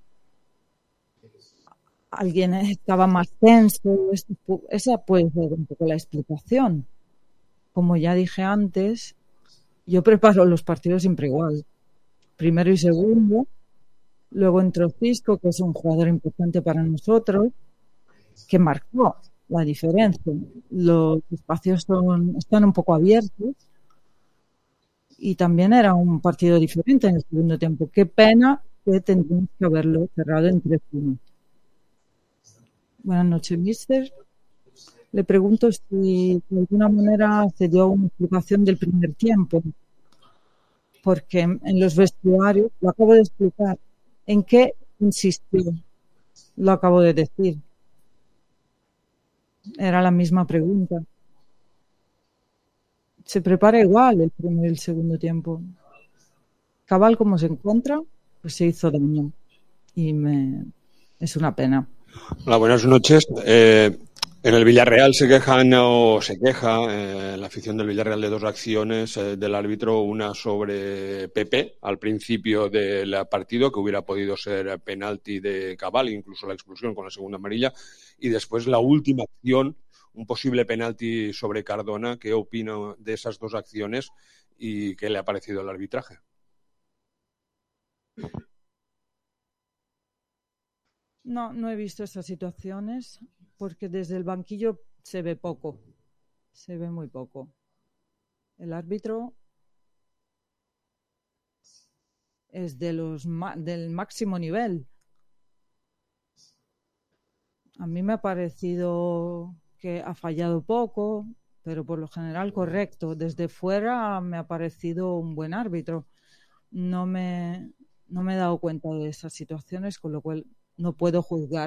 Alguien estaba más tenso. Esa puede ser un poco la explicación. Como ya dije antes, yo preparo los partidos siempre igual. Primero y segundo. Luego entró Cisco, que es un jugador importante para nosotros, que marcó la diferencia. Los espacios son, están un poco abiertos. Y también era un partido diferente en el segundo tiempo. Qué pena que tendríamos que haberlo cerrado en tres uno. Buenas noches, mister. Le pregunto si de alguna manera se dio una explicación del primer tiempo. Porque en los vestuarios, lo acabo de explicar, ¿en qué insistió? Lo acabo de decir. Era la misma pregunta. Se prepara igual el primer y el segundo tiempo. Cabal, como se encuentra, pues se hizo daño. Y me es una pena. Hola, buenas noches. Eh, en el Villarreal se quejan o se queja eh, la afición del Villarreal de dos acciones eh, del árbitro, una sobre Pepe al principio del partido, que hubiera podido ser penalti de Cabal, incluso la expulsión con la segunda amarilla, y después la última acción, un posible penalti sobre Cardona. ¿Qué opina de esas dos acciones y qué le ha parecido el arbitraje? No, no he visto esas situaciones porque desde el banquillo se ve poco, se ve muy poco. El árbitro es de los del máximo nivel a mí me ha parecido que ha fallado poco, pero por lo general correcto. Desde fuera me ha parecido un buen árbitro. No me, no me he dado cuenta de esas situaciones, con lo cual no puedo juzgar.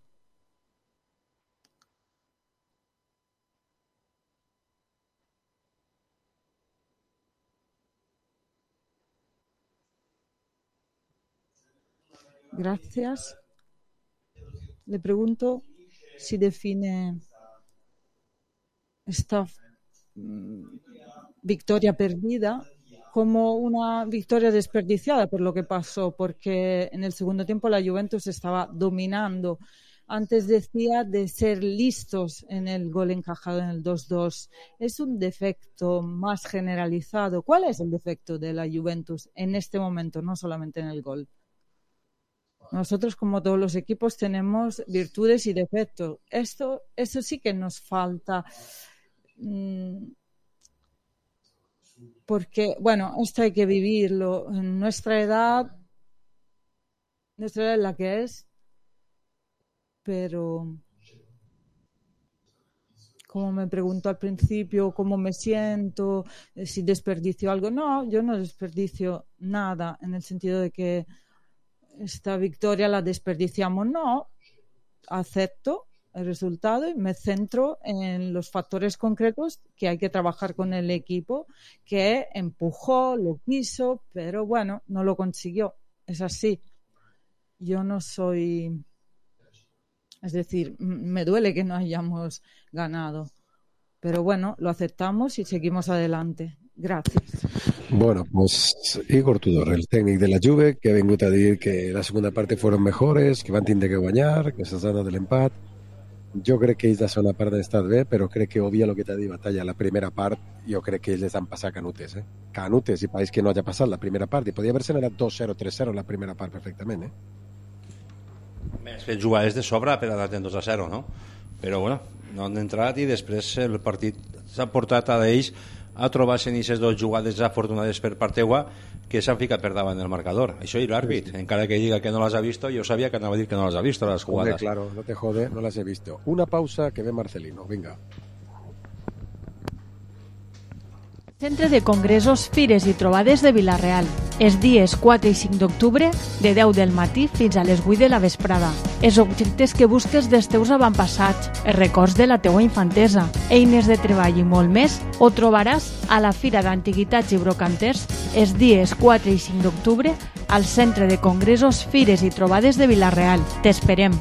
Gracias. Le pregunto si define esta mm, victoria perdida como una victoria desperdiciada por lo que pasó, porque en el segundo tiempo la Juventus estaba dominando. Antes decía de ser listos en el gol encajado en el dos dos. Es un defecto más generalizado. ¿Cuál es el defecto de la Juventus en este momento, no solamente en el gol? Nosotros, como todos los equipos, tenemos virtudes y defectos. Esto, eso sí que nos falta. Porque, bueno, esto hay que vivirlo. En nuestra edad, nuestra edad es la que es, pero como me preguntó al principio, cómo me siento, si desperdicio algo. No, yo no desperdicio nada, en el sentido de que esta victoria la desperdiciamos. No, acepto el resultado y me centro en los factores concretos que hay que trabajar con el equipo, que empujó, lo quiso, pero bueno, no lo consiguió. Es así. Yo no soy... Es decir, me duele que no hayamos ganado, pero bueno, lo aceptamos y seguimos adelante. Gracias. Bueno, pues Igor Tudor, el técnic de la Juve, que ha vingut a dir que la segunda parte fueron mejores, que van tindre que guanyar, que s'ha donat l'empat. Jo crec que ells la segona part han estat bé, però crec que obvia el que t'ha dit Batalla, la primera part jo crec que ells les han passat canutes, eh? Canutes, i pareix que no hagi passat la primera part, i podia haver-se anat dos zero, tres zero la primera part perfectament, eh? Més que jugades de sobre per anar en dos a zero, no? Però bueno, no han entrat i després el partit s'ha portat a ells a trobar-se en aquestes dues jugades afortunades per part teua que s'han ficat per davant del marcador. Això i l'àrbit, encara que diga que no les ha visto, jo sabia que anava a dir que no les ha visto les jugadas. Hombre, claro, no te jode, no las he visto. Una pausa que ve Marcelino, vinga. Centre de Congressos, Fires i Trobades de Vila-real. Els dies quatre i cinc d'octubre, de deu del matí fins a les vuit de la vesprada. Els objectes que busques dels teus avantpassats, els records de la teua infantesa, eines de treball i molt més, ho trobaràs a la Fira d'Antiguitats i Brocanters els dies quatre i cinc d'octubre al Centre de Congressos, Fires i Trobades de Vila-real. T'esperem.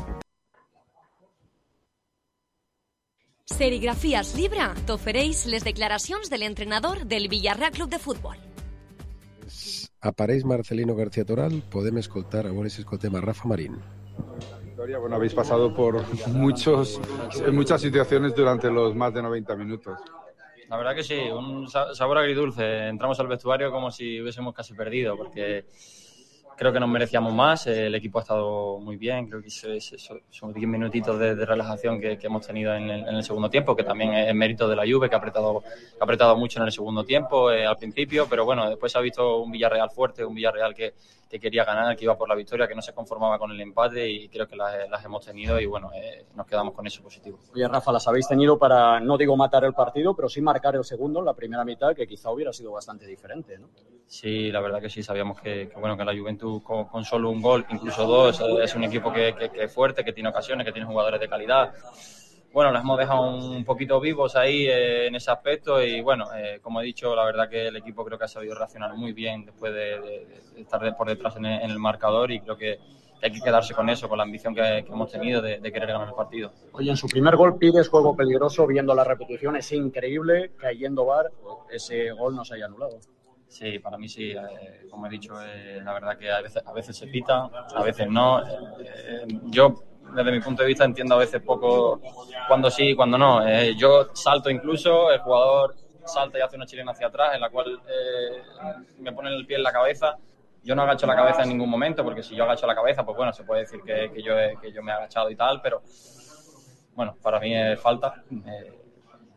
Serigrafías Libra t'ofereix les declaracions de l'entrenador del Villarreal Club de Futbol. Apareix Marcelino García Toral, podem escoltar, a veure si escoltem a Rafa Marín. Victoria, bueno, habéis pasado por muchos, muchas situaciones durante los más de noventa minutos. La verdad que sí, un sabor agridulce. Entramos al vestuario como si hubiésemos casi perdido, porque creo que nos merecíamos más, el equipo ha estado muy bien, creo que son diez minutitos de, de relajación que, que hemos tenido en el, en el segundo tiempo, que también es mérito de la Juve, que ha apretado, que ha apretado mucho en el segundo tiempo, eh, al principio, pero bueno, después se ha visto un Villarreal fuerte, un Villarreal que, que quería ganar, que iba por la victoria, que no se conformaba con el empate y creo que las, las hemos tenido y bueno, eh, nos quedamos con eso positivo. Oye, Rafa, las habéis tenido para, no digo matar el partido, pero sí marcar el segundo en la primera mitad, que quizá hubiera sido bastante diferente, ¿no? Sí, la verdad que sí, sabíamos que, que bueno, que la Juventus con, con solo un gol, incluso dos, es un equipo que, que, que es fuerte, que tiene ocasiones, que tiene jugadores de calidad. Bueno, las hemos dejado un poquito vivos ahí eh, en ese aspecto y bueno, eh, como he dicho, la verdad que el equipo creo que ha sabido reaccionar muy bien después de, de, de estar de por detrás en el, en el marcador y creo que hay que quedarse con eso, con la ambición que, que hemos tenido de, de querer ganar el partido. Oye, en su primer gol pides juego peligroso, viendo la repetición, es increíble que yendo V A R ese gol no se haya anulado. Sí, para mí sí, eh, como he dicho, eh, la verdad que a veces, a veces se pita, a veces no. Eh, yo, desde mi punto de vista, entiendo a veces poco cuando sí y cuando no. Eh, yo salto incluso, el jugador salta y hace una chilena hacia atrás, en la cual eh, me pone el pie en la cabeza. Yo no agacho la cabeza en ningún momento, porque si yo agacho la cabeza, pues bueno, se puede decir que, que, yo, he, que yo me he agachado y tal, pero bueno, para mí es falta. Eh,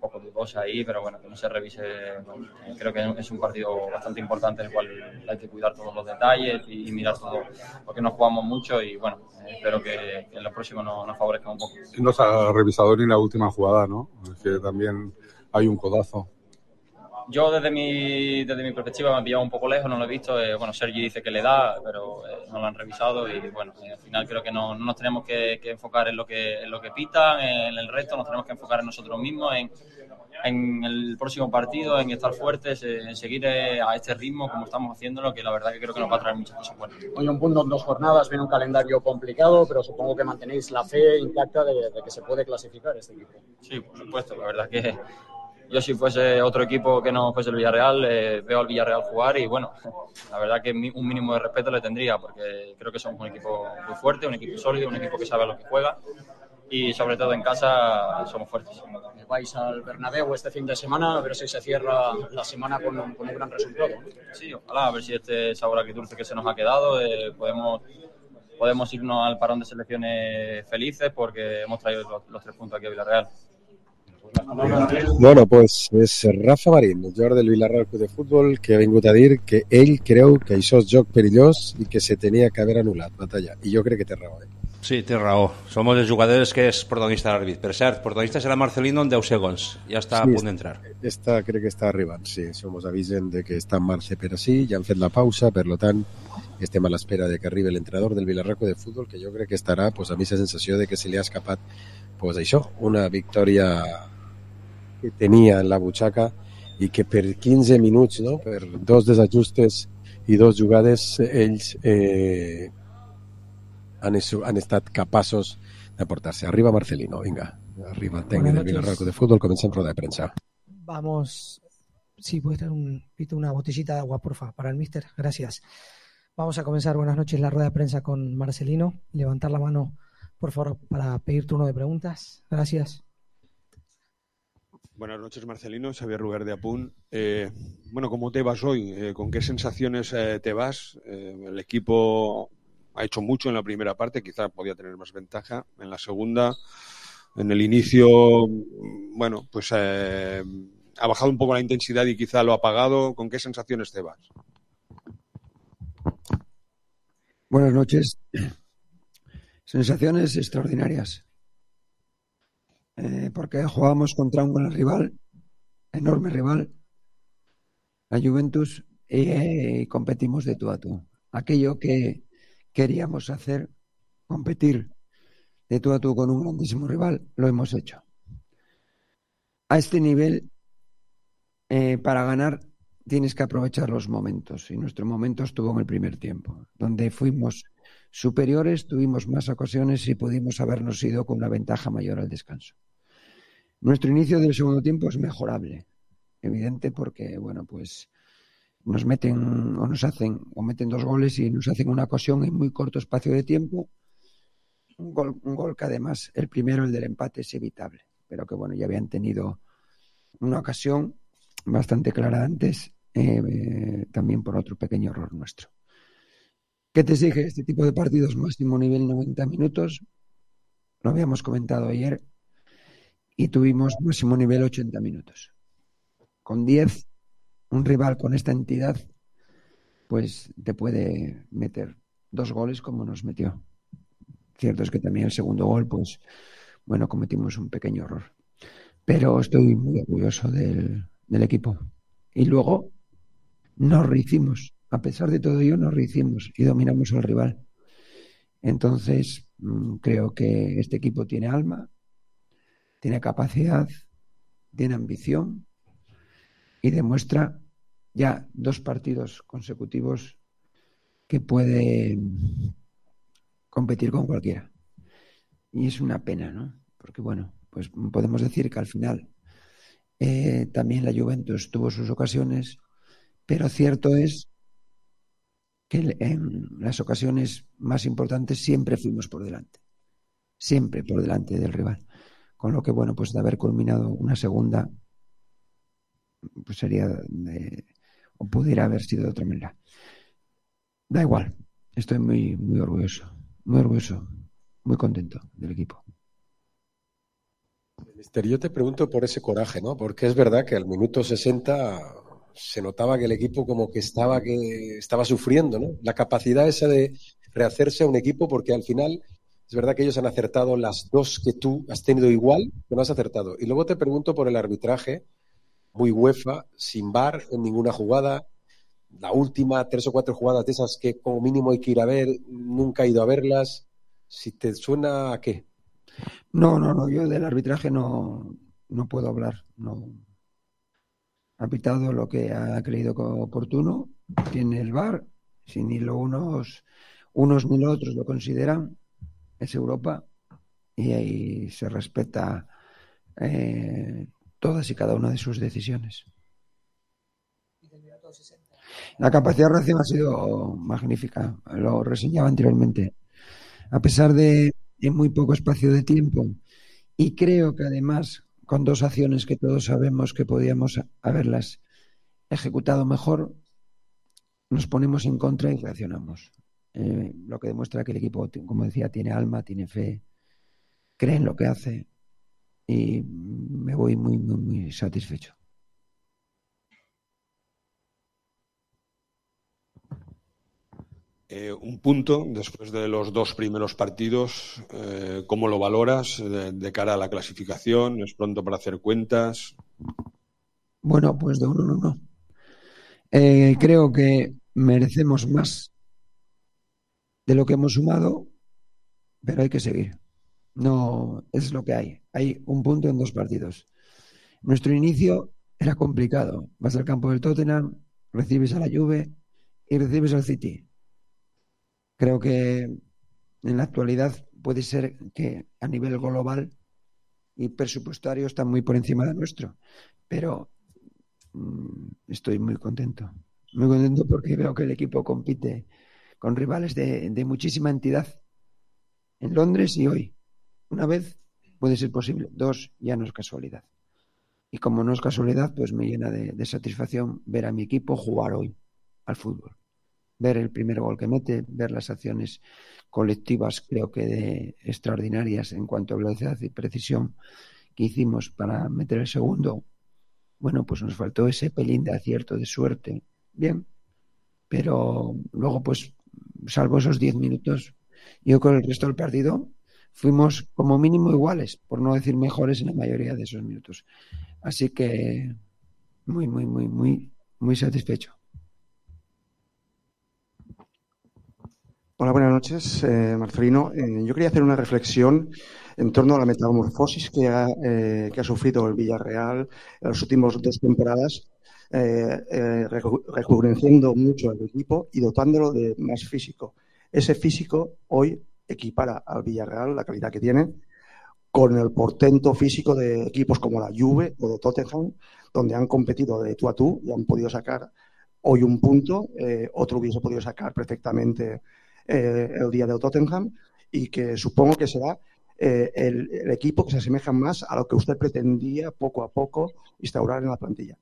poco dudosa ahí, pero bueno, que no se revise. Bueno, creo que es un partido bastante importante en el cual hay que cuidar todos los detalles y, y mirar todo, porque nos jugamos mucho y bueno, eh, espero que, que en los próximos nos, nos favorezca un poco. No se ha revisado ni la última jugada, ¿no? Es que también hay un codazo. Yo desde mi desde mi perspectiva me ha pillado un poco lejos, no lo he visto. Eh, bueno, Sergi dice que le da, pero eh, no lo han revisado y bueno, eh, al final creo que no, no nos tenemos que, que enfocar en lo que en lo que pitan, en el resto nos tenemos que enfocar en nosotros mismos, en, en el próximo partido, en estar fuertes, eh, en seguir eh, a este ritmo como estamos haciéndolo, que la verdad que creo que nos va a traer muchas cosas buenas. Hoy un punto en dos jornadas, viene un calendario complicado, pero supongo que mantenéis la fe intacta de, de que se puede clasificar este equipo. Sí, por supuesto, la verdad que yo si fuese otro equipo que no fuese el Villarreal, eh, veo al Villarreal jugar y bueno, la verdad que un mínimo de respeto le tendría porque creo que somos un equipo muy fuerte, un equipo sólido, un equipo que sabe a lo que juega y sobre todo en casa somos fuertes. Vais al Bernabéu este fin de semana, a ver si se cierra la semana con un, con un gran resultado. Sí, ojalá, a ver si este sabor agridulce que se nos ha quedado eh, podemos, podemos irnos al parón de selecciones felices porque hemos traído los, los tres puntos aquí a Villarreal. Bueno, pues és Rafa Marín, el jugador del Villarreal Club de Futbol, que ha vingut a dir que ell creu que això és joc perillós i que se tenia que haver anul·lat, batalla. I jo crec que té raó. Eh? Sí, té raó. Somos els jugadors que és protagonista de l'àrbit. Per cert, protagonista serà Marcelino en deu segons. Ja està sí, a punt d'entrar. Esta crec que està arribant, sí. Somos avisen de que està en marxa per així, ja han fet la pausa, per lo tant estem a l'espera de que arribi l'entrenador del Villarreal Club de Futbol, que jo crec que estarà pues, a mi la sensació de que se li ha escapat pues, això, una victòria que tenia en la butxaca i que per quinze minuts, no? Per dos desajustes i dos jugades, ells eh, han, han estat capaços d'aportar-se. Arriba Marcelino, vinga. Arriba el tècnic del Villarreal Club de Futbol, comencem roda de prensa. Vamos, sí, puede estar un, una botellita de agua, porfa, para el míster, gracias. Vamos a comenzar, buenas noches, la rueda de prensa con Marcelino. Levantar la mano, por favor, para pedir turno de preguntas. Gracias. Buenas noches, Marcelino. Xavier Ruger de Apun. Eh, bueno, ¿cómo te vas hoy? Eh, ¿Con qué sensaciones eh, te vas? Eh, el equipo ha hecho mucho en la primera parte, quizá podía tener más ventaja. En la segunda, en el inicio, bueno, pues eh, ha bajado un poco la intensidad y quizá lo ha apagado. ¿Con qué sensaciones te vas? Buenas noches. Sensaciones extraordinarias. Eh, porque jugábamos contra un gran rival, enorme rival, la Juventus, y eh, competimos de tú a tú. Aquello que queríamos hacer, competir de tú a tú con un grandísimo rival, lo hemos hecho. A este nivel, eh, para ganar, tienes que aprovechar los momentos, y nuestro momento estuvo en el primer tiempo, donde fuimos superiores, tuvimos más ocasiones y pudimos habernos ido con una ventaja mayor al descanso. Nuestro inicio del segundo tiempo es mejorable, evidente, porque bueno, pues nos meten o nos hacen o meten dos goles y nos hacen una ocasión en muy corto espacio de tiempo. Un gol, un gol que además el primero, el del empate, es evitable, pero que bueno, ya habían tenido una ocasión bastante clara antes, eh, eh, también por otro pequeño error nuestro. ¿Qué te exige este tipo de partidos? Máximo nivel noventa minutos, lo habíamos comentado ayer, y tuvimos máximo nivel ochenta minutos. Con diez, un rival con esta entidad, pues te puede meter dos goles como nos metió. Cierto es que también el segundo gol, pues, bueno, cometimos un pequeño error. Pero estoy muy orgulloso del, del equipo. Y luego nos rehicimos. A pesar de todo ello, nos rehicimos y dominamos al rival. Entonces, creo que este equipo tiene alma, tiene capacidad, tiene ambición y demuestra ya dos partidos consecutivos que puede competir con cualquiera. Y es una pena, ¿no? Porque, bueno, pues podemos decir que al final eh, también la Juventus tuvo sus ocasiones, pero cierto es que en las ocasiones más importantes siempre fuimos por delante. Siempre por delante del rival. Con lo que, bueno, pues de haber culminado una segunda, pues sería, de, o pudiera haber sido de otra manera. Da igual, estoy muy, muy orgulloso, muy orgulloso, muy contento del equipo. Mister, yo te pregunto por ese coraje, ¿no? Porque es verdad que al minuto sesenta se notaba que el equipo como que estaba, que estaba sufriendo, ¿no? La capacidad esa de rehacerse a un equipo, porque al final es verdad que ellos han acertado las dos que tú has tenido igual, que no has acertado. Y luego te pregunto por el arbitraje, muy UEFA, sin V A R en ninguna jugada. La última, tres o cuatro jugadas de esas que como mínimo hay que ir a ver, nunca he ido a verlas. Si te suena, ¿a qué? No, no, no, yo del arbitraje no, no puedo hablar. No. Ha pitado lo que ha creído oportuno, tiene el V A R, si ni lo unos, unos ni los otros lo consideran, es Europa y ahí se respeta eh, todas y cada una de sus decisiones. La capacidad de reacción ha sido magnífica, lo reseñaba anteriormente. A pesar de en muy poco espacio de tiempo, y creo que además con dos acciones que todos sabemos que podíamos haberlas ejecutado mejor, nos ponemos en contra y reaccionamos. Eh, lo que demuestra que el equipo, como decía, tiene alma, tiene fe, cree en lo que hace y me voy muy, muy, muy satisfecho. Eh, un punto después de los dos primeros partidos, eh, ¿cómo lo valoras de, de cara a la clasificación? ¿Es pronto para hacer cuentas? Bueno, pues de uno en uno. Eh, creo que merecemos más de lo que hemos sumado, pero hay que seguir. No es lo que hay. Hay un punto en dos partidos. Nuestro inicio era complicado. Vas al campo del Tottenham, recibes a la Juve y recibes al City. Creo que en la actualidad puede ser que a nivel global y presupuestario está muy por encima de nuestro, pero mmm, estoy muy contento. Muy contento porque veo que el equipo compite con rivales de, de muchísima entidad en Londres y hoy. Una vez puede ser posible, dos ya no es casualidad. Y como no es casualidad, pues me llena de, de satisfacción ver a mi equipo jugar hoy al fútbol. Ver el primer gol que mete, ver las acciones colectivas, creo que de extraordinarias en cuanto a velocidad y precisión que hicimos para meter el segundo. Bueno, pues nos faltó ese pelín de acierto, de suerte. Bien, pero luego, pues, salvo esos diez minutos, yo con el resto del partido fuimos como mínimo iguales, por no decir mejores en la mayoría de esos minutos. Así que muy, muy, muy, muy, muy satisfecho. Hola, buenas noches, eh, Marcelino. Eh, yo quería hacer una reflexión en torno a la metamorfosis que ha, eh, que ha sufrido el Villarreal en las últimas dos temporadas, eh, eh, rejuveneciendo mucho el equipo y dotándolo de más físico. Ese físico hoy equipara al Villarreal, la calidad que tiene, con el portento físico de equipos como la Juve o de Tottenham, donde han competido de tú a tú y han podido sacar hoy un punto, eh, otro hubiese podido sacar perfectamente eh, el día del Tottenham, y que supongo que será eh, el, el equipo que se asemeja más a lo que usted pretendía poco a poco instaurar en la plantilla.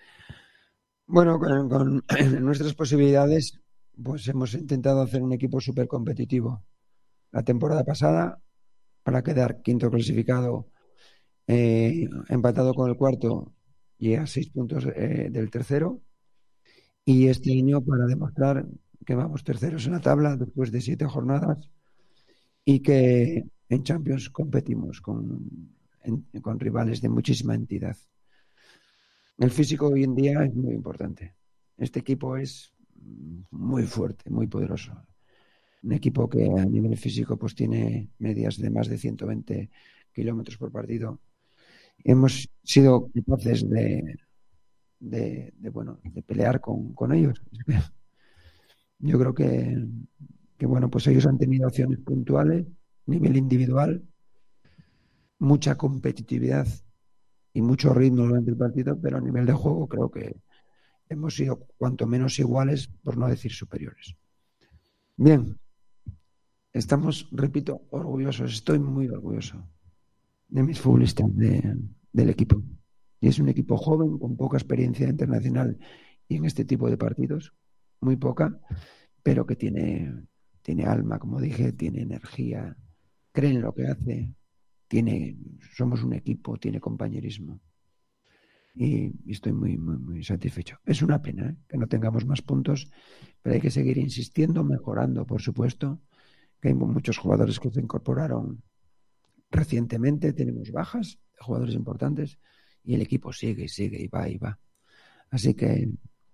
Bueno, con, con nuestras posibilidades, pues hemos intentado hacer un equipo súper competitivo. La temporada pasada, para quedar quinto clasificado, eh, empatado con el cuarto y a seis puntos eh, del tercero. Y este año para demostrar que vamos terceros en la tabla después de siete jornadas y que en Champions competimos con, en, con rivales de muchísima entidad. El físico hoy en día es muy importante. Este equipo es muy fuerte, muy poderoso. Un equipo que a nivel físico pues tiene medias de más de ciento veinte kilómetros por partido. Hemos sido capaces de, de, de, bueno, de pelear con, con ellos. Yo creo que, que bueno, pues ellos han tenido acciones puntuales, nivel individual, mucha competitividad y mucho ritmo durante el partido, pero a nivel de juego creo que hemos sido cuanto menos iguales, por no decir superiores. Bien, estamos, repito, orgullosos, estoy muy orgulloso de mis futbolistas, de, del equipo. Y es un equipo joven, con poca experiencia internacional y en este tipo de partidos, muy poca, pero que tiene, tiene alma, como dije, tiene energía, cree en lo que hace tiene, somos un equipo, tiene compañerismo. Y, y estoy muy, muy, muy satisfecho. Es una pena, ¿eh?, que no tengamos más puntos, pero hay que seguir insistiendo, mejorando, por supuesto, que hay muchos jugadores que se incorporaron recientemente, tenemos bajas, jugadores importantes, y el equipo sigue y sigue y va y va. Así que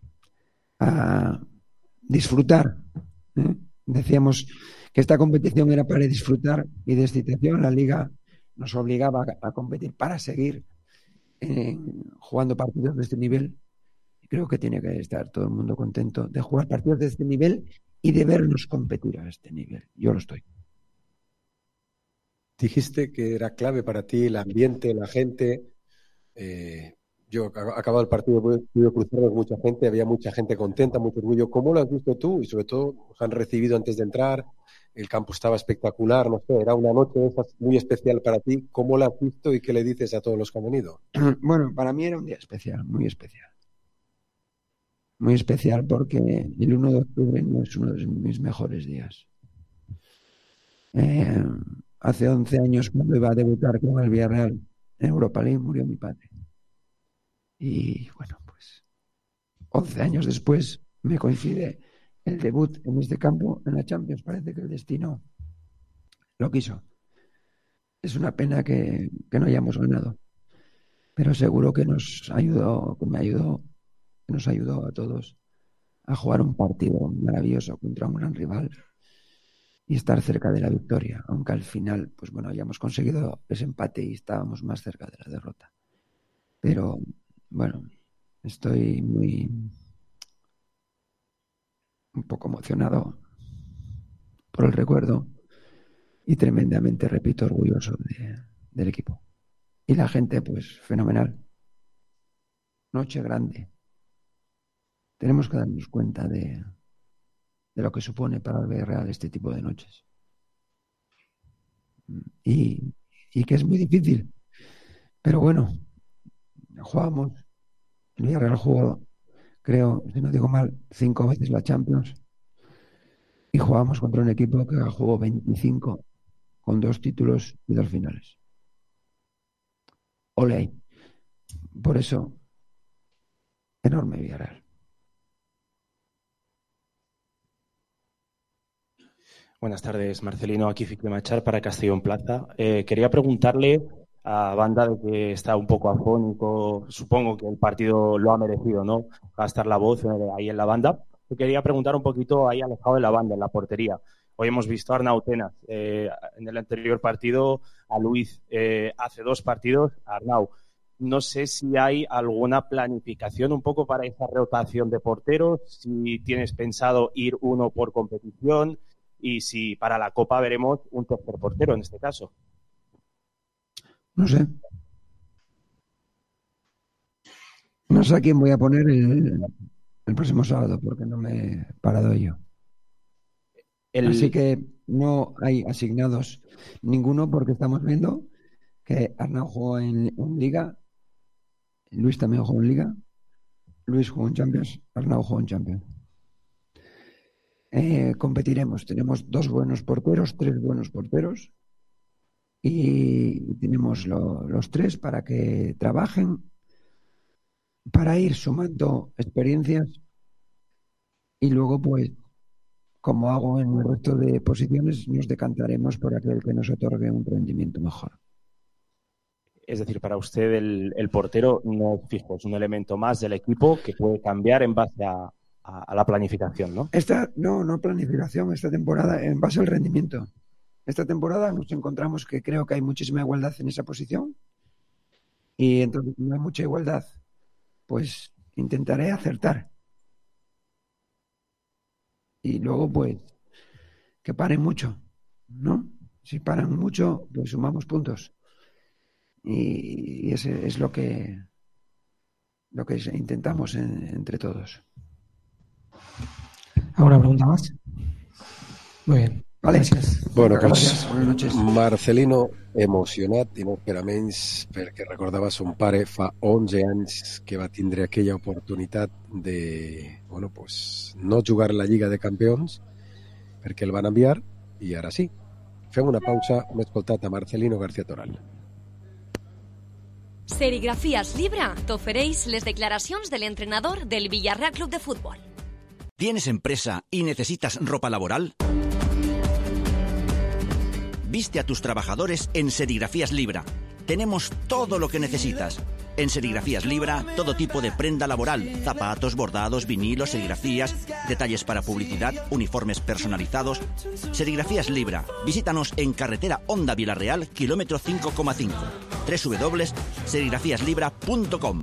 a disfrutar, ¿eh? Decíamos que esta competición era para disfrutar y de excitación. La Liga nos obligaba a competir para seguir eh, jugando partidos de este nivel. Creo que tiene que estar todo el mundo contento de jugar partidos de este nivel y de vernos competir a este nivel. Yo lo estoy. Dijiste que era clave para ti el ambiente, la gente. Eh, yo, acabado el partido, he podido cruzar con mucha gente, había mucha gente contenta, mucho orgullo. ¿Cómo lo has visto tú? Y sobre todo, os han recibido antes de entrar, el campo estaba espectacular, no sé, era una noche de esas muy especial para ti. ¿Cómo lo has visto y qué le dices a todos los que han venido? Bueno, para mí era un día especial, muy especial. Muy especial porque el uno de octubre no es uno de mis mejores días. Eh, hace once años, cuando iba a debutar con el Villarreal en Europa League, murió mi padre. Y bueno, pues once años después me coincide el debut en este campo en la Champions. Parece que el destino lo quiso. Es una pena que, que no hayamos ganado, pero seguro que nos ayudó, que me ayudó, que nos ayudó a todos a jugar un partido maravilloso contra un gran rival y estar cerca de la victoria, aunque al final, pues bueno, hayamos conseguido ese empate y estábamos más cerca de la derrota. Pero bueno, estoy muy un poco emocionado por el recuerdo y tremendamente, repito, orgulloso de, del equipo. Y la gente, pues fenomenal. Noche grande. Tenemos que darnos cuenta de, de lo que supone para el Villarreal este tipo de noches. Y, y que es muy difícil. Pero bueno, jugamos. El Villarreal jugó, creo, si no digo mal, cinco veces la Champions. Y jugamos contra un equipo que jugó veinticinco con dos títulos y dos finales. Ole ahí. Por eso, enorme Villarreal. Buenas tardes, Marcelino. Aquí Fique Machar para Castellón Plaza. Eh, quería preguntarle a Banda, de que está un poco afónico, supongo que el partido lo ha merecido, ¿no? Gastar la voz ahí en la banda. Te quería preguntar un poquito ahí alejado de la banda, en la portería. Hoy hemos visto a Arnau Tenas, eh, en el anterior partido a Luis, eh, hace dos partidos a Arnau. No sé si hay alguna planificación un poco para esa rotación de porteros, si tienes pensado ir uno por competición y si para la Copa veremos un tercer portero en este caso. No sé. No sé a quién voy a poner el, el próximo sábado porque no me he parado yo. El... Así que no hay asignados ninguno porque estamos viendo que Arnau jugó en, en Liga, Luis también jugó en Liga, Luis jugó en Champions, Arnau jugó en Champions. Eh, competiremos, tenemos dos buenos porteros, tres buenos porteros y tenemos lo, los tres para que trabajen, para ir sumando experiencias y luego pues como hago en el resto de posiciones nos decantaremos por aquel que nos otorgue un rendimiento mejor. Es decir, para usted el, el portero no es fijo, es un elemento más del equipo que puede cambiar en base a, a, a la planificación, ¿no? Esta, no, no planificación, esta temporada en base al rendimiento. Esta temporada nos encontramos que creo que hay muchísima igualdad en esa posición y entonces no hay mucha igualdad, pues intentaré acertar. Y luego, pues, que paren mucho, ¿no? Si paran mucho, pues sumamos puntos. Y, y ese es lo que lo que intentamos en, entre todos. ¿Alguna pregunta más? Muy bien. Vale. Gràcies. Bueno, Gràcies. pues, Buenas noches. Marcelino, emocionat, i no per a menys, perquè recordava son pare fa onze anys que va tindre aquella oportunitat de, bueno, pues, no jugar la Lliga de Campions perquè el van enviar i ara sí. Fem una pausa, hem escoltat a Marcelino García Toral. Serigrafías Libra t'ofereix les declaracions de l'entrenador del Villarreal Club de Fútbol. ¿Tienes empresa y necesitas ropa laboral? Viste a tus trabajadores en Serigrafías Libra. Tenemos todo lo que necesitas. En Serigrafías Libra, todo tipo de prenda laboral, zapatos, bordados, vinilos, serigrafías, detalles para publicidad, uniformes personalizados. Serigrafías Libra. Visítanos en carretera Honda Villarreal, kilómetro cinco coma cinco. doble u doble u doble u punto serigrafías libra punto com.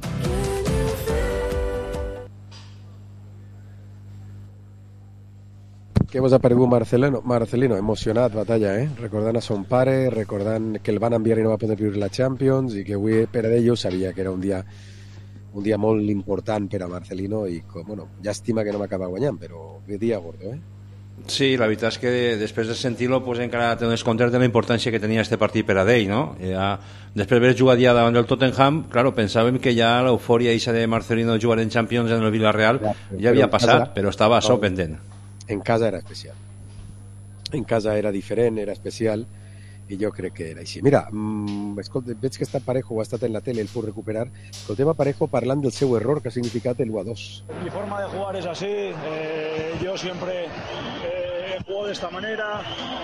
Què vos ha paregut Marcelino? Marcelino, emocionat, batalla, eh? Recordant a son pare, recordant que el van enviar i no va poder viure la Champions i que avui per a ell sabia que era un dia un dia molt important per a Marcelino i, com, bueno, llàstima que no m'acaba guanyant, però que dia gordo, eh? Sí, la veritat és que després de sentir-lo pues, encara té un descompte de la importància que tenia este partit per a ell, no? Ja, després d'haver jugat ja davant del Tottenham, claro, pensàvem que ja l'eufòria eixa de Marcelino jugar en Champions en el Villarreal ja, ja havia passat, però estava a so pendent. En casa era especial. En casa era diferent, era especial, i jo crec que era així. Mira, mmm, escolta, veig que està Parejo, ho ha estat en la tele, el puc recuperar. Escoltem a Parejo parlant del seu error que ha significat el u a dos. Mi forma de jugar es así, eh, yo siempre eh, juego de esta manera,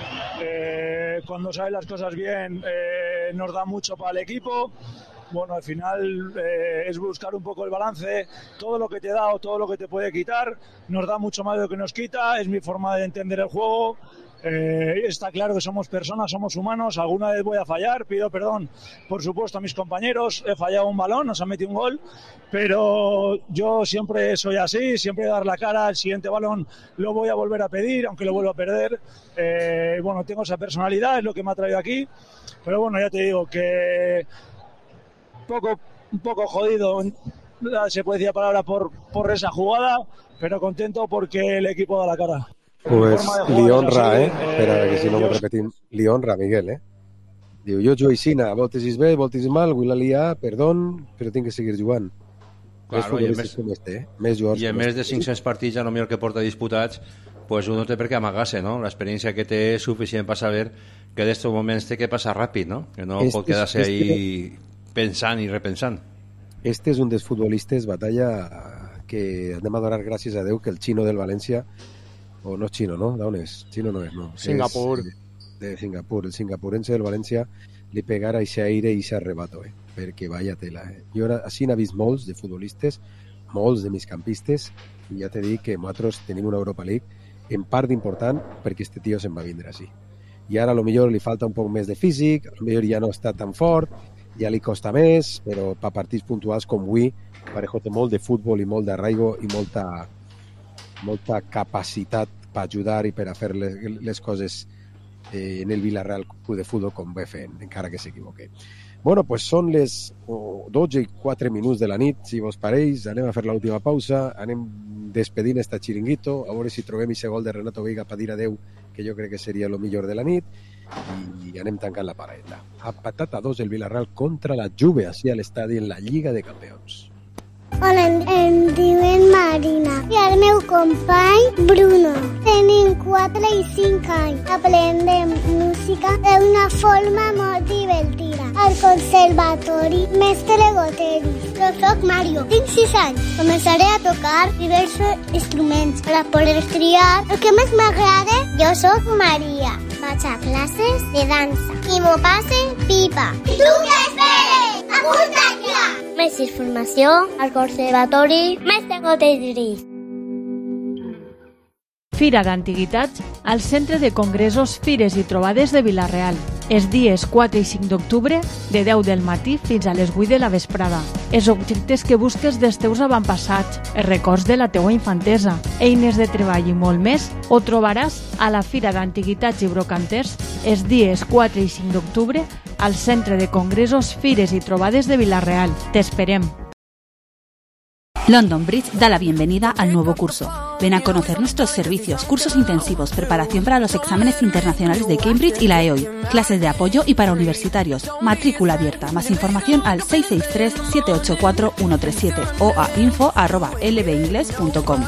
eh, cuando salen las cosas bien eh, nos da mucho para el equipo. Bueno, al final eh, es buscar un poco el balance, todo lo que te da o todo lo que te puede quitar, nos da mucho más de lo que nos quita, es mi forma de entender el juego, eh, está claro que somos personas, somos humanos, alguna vez voy a fallar, pido perdón por supuesto a mis compañeros, he fallado un balón, nos han metido un gol, pero yo siempre soy así, siempre voy a dar la cara, el siguiente balón lo voy a volver a pedir, aunque lo vuelva a perder, eh, bueno, tengo esa personalidad, es lo que me ha traído aquí, pero bueno, ya te digo que... Poco, un poco jodido, se puede decir la palabra, por, por esa jugada, pero contento porque el equipo da la cara. Pues li honra, eh? Espera, que si no ho repetim. Li honra, Miguel, eh? Diu, jo jugo així, voltes bé, voltes mal, vull la liar, perdó, però tinc que seguir jugant. Claro, i, més, com este, eh? més jugadors i a més de cinc-cents partits, ja no millor que porta disputats, pues uno té per què amagar-se, no? L'experiència que té és suficient per saber que d'estos moments té que passar ràpid, no? Que no este, pot quedar-se ahí... Este... pensant i repensant. Este és un dels futbolistes, Batalla, que anem a donar gràcies a Déu que el xino del València, o no és xino, no? D'on és? Xino no és, no. Singapur. És de Singapur. El singapurense del València li pegara ese aire i ese arrebato, eh? Perquè vaya tela, eh? Jo així n'he vist molts de futbolistes, molts de migcampistes, i ja t'he dit que nosaltres tenim una Europa League en part important perquè este tio se'n va vindre així. I ara a lo millor li falta un poc més de físic, a lo millor ja no està tan fort, ja li costa més, però per partits puntuals com avui, Parejo té molt de futbol i molt d'arraigo i molta, molta capacitat per ajudar i per a fer les, les coses eh, en el Villarreal Club de Futbol com ve fent, encara que s'equivoque. Bueno, pues són les oh, dotze i quatre minuts de la nit, si vos pareix, anem a fer l'última pausa, anem despedint esta xiringuito, a veure si trobem aquest gol de Renato Veiga per dir adeu, que jo crec que seria el millor de la nit, i anem tancant la paraeta. Ha patat a dos el Villarreal contra la Juve, així a l'estadi en la Lliga de Campions. Hola, em, em diuen Marina i el meu company Bruno. Tenim quatre i cinc anys. Aprendem música d'una forma molt divertida. Al conservatori Mestre Goteris. Jo soc Mario, tinc sis anys. Començaré a tocar diversos instruments per a poder triar el que més m'agrada. Jo soc Maria. Vaig a classes de dansa i m'ho passe pipa. I tu què esperes? Apunta't ja! Més informació al Conservatori Mestre Goteris. Fira d'Antiguitats al Centre de Congressos, Fires i Trobades de Vila-real. Els dies quatre i cinc d'octubre, de deu del matí fins a les vuit de la vesprada. Els objectes que busques dels teus avantpassats, els records de la teua infantesa, eines de treball i molt més, ho trobaràs a la Fira d'Antiguitats i Brocanters els dies quatre i cinc d'octubre al Centre de Congressos, Fires i Trobades de Vila-real. T'esperem. London Bridge da la bienvenida al nuevo curso. Ven a conocer nuestros servicios, cursos intensivos, preparación para los exámenes internacionales de Cambridge y la E O I, clases de apoyo y para universitarios, matrícula abierta. Más información al seis seis tres, siete ocho cuatro, uno tres siete o a info arroba l b ingles punto com.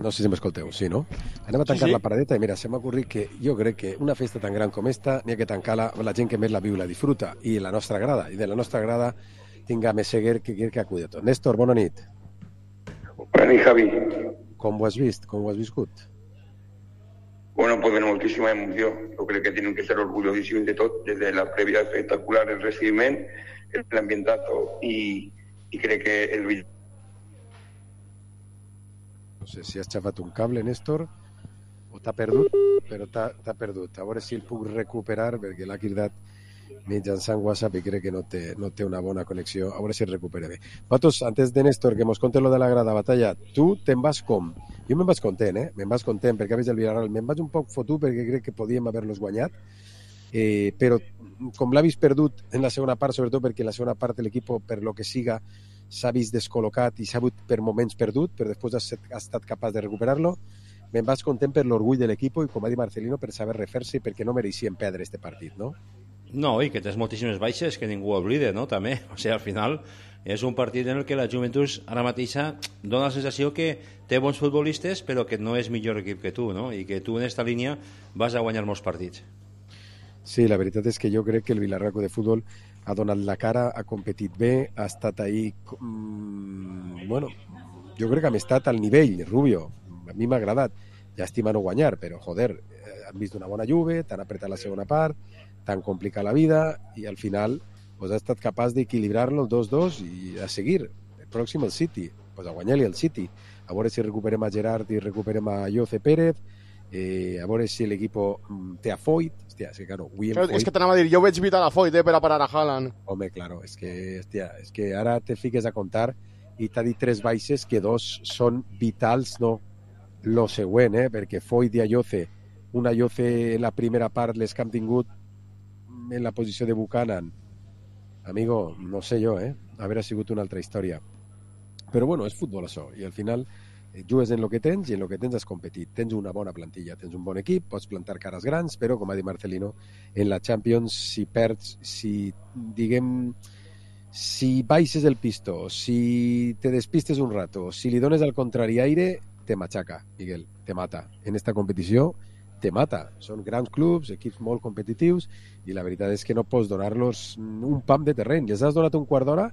No sé si m'escolteu, sí, no? Anem a tancar sí, sí. la paradeta i mira, se m'ha ocorrit que jo crec que una festa tan gran com esta n'hi ha que tancar-la, la gent que més la viu la disfruta, i la nostra grada, i de la nostra grada tinga Meseguer que quiere que acude tot. Néstor, bona nit. Bona nit, Javi. Com ho has vist? Com ho has viscut? Bueno, pues de moltíssima emoció. Yo creo que tienen que ser orgullosísimos de tot, desde la previa espectacular, el recibiment, el ambientazo, y, y creo que el... No sé si has xafat un cable, Néstor, o t'ha perdut, però t'ha perdut. A veure si el puc recuperar, perquè l'ha cridat mitjançant WhatsApp i crec que no té, no té una bona connexió. A veure si el recupera bé. Vosaltres, antes de Néstor, que mos conte lo de la grada batalla, tu te'n vas com? Jo me'n vaig content, eh? Me'n vaig content perquè a el Villarreal me'n vaig un poc fotut perquè crec que podíem haver-los guanyat, eh, però com l'ha vist perdut en la segona part, sobretot perquè en la segona part l'equip, per lo que siga, s'ha vist descol·locat i s'ha vist per moments perdut, però després ha, ha estat capaç de recuperar-lo. Me'n vaig content per l'orgull de l'equip i, com ha dit Marcelino, per saber refer-se i perquè no mereixien perdre este partit, no? No, i que tens moltíssimes baixes que ningú oblide, no? També, o sigui, al final és un partit en el que la Juventus ara mateixa dona la sensació que té bons futbolistes però que no és millor equip que tu, no? I que tu en esta línia vas a guanyar molts partits. Sí, la veritat és que jo crec que el Villarreal de Futbol ha donat la cara, ha competit bé, ha estat ahí, mmm, bueno, jo crec que hem estat al nivell, Rubio, a mi m'ha agradat, llàstima no guanyar, però joder, han vist una bona Juve, t'han apretat la segona part, tan complicat la vida i al final pues, ha estat capaç d'equilibrar-lo el dos dos i a seguir. El pròxim el City, pues, a guanyar-li el City. A veure si recuperem a Gerard i recuperem a Jose Pérez, eh, a veure si l'equip té a Foyt. Hòstia, és que claro, claro, Foyt... És que t'anava a dir, jo veig vital a Foyt eh, per a parar a Haaland. Home, claro, és que, hòstia, és que ara te fiques a comptar i t'ha dit tres baixes que dos són vitals, no lo següent, eh, perquè Foyt i a Jose, una Jose en la primera part, les que han tingut en la posició de Buchanan, amigo, no sé jo, eh? Haver sigut una altra història. Però bueno, és futbol això, i al final eh, jugues en lo que tens i en lo que tens has competit. Tens una bona plantilla, tens un bon equip, pots plantar cares grans, però, com ha dit Marcelino, en la Champions, si perds, si, diguem, si baixes el pistó, si te despistes un rato, si li dones al contrari aire, te matxaca, Miguel, te mata. En esta competició te mata. Són grans clubs, equips molt competitius, i la veritat és que no pots donar-los un pam de terreny. Les has donat un quart d'hora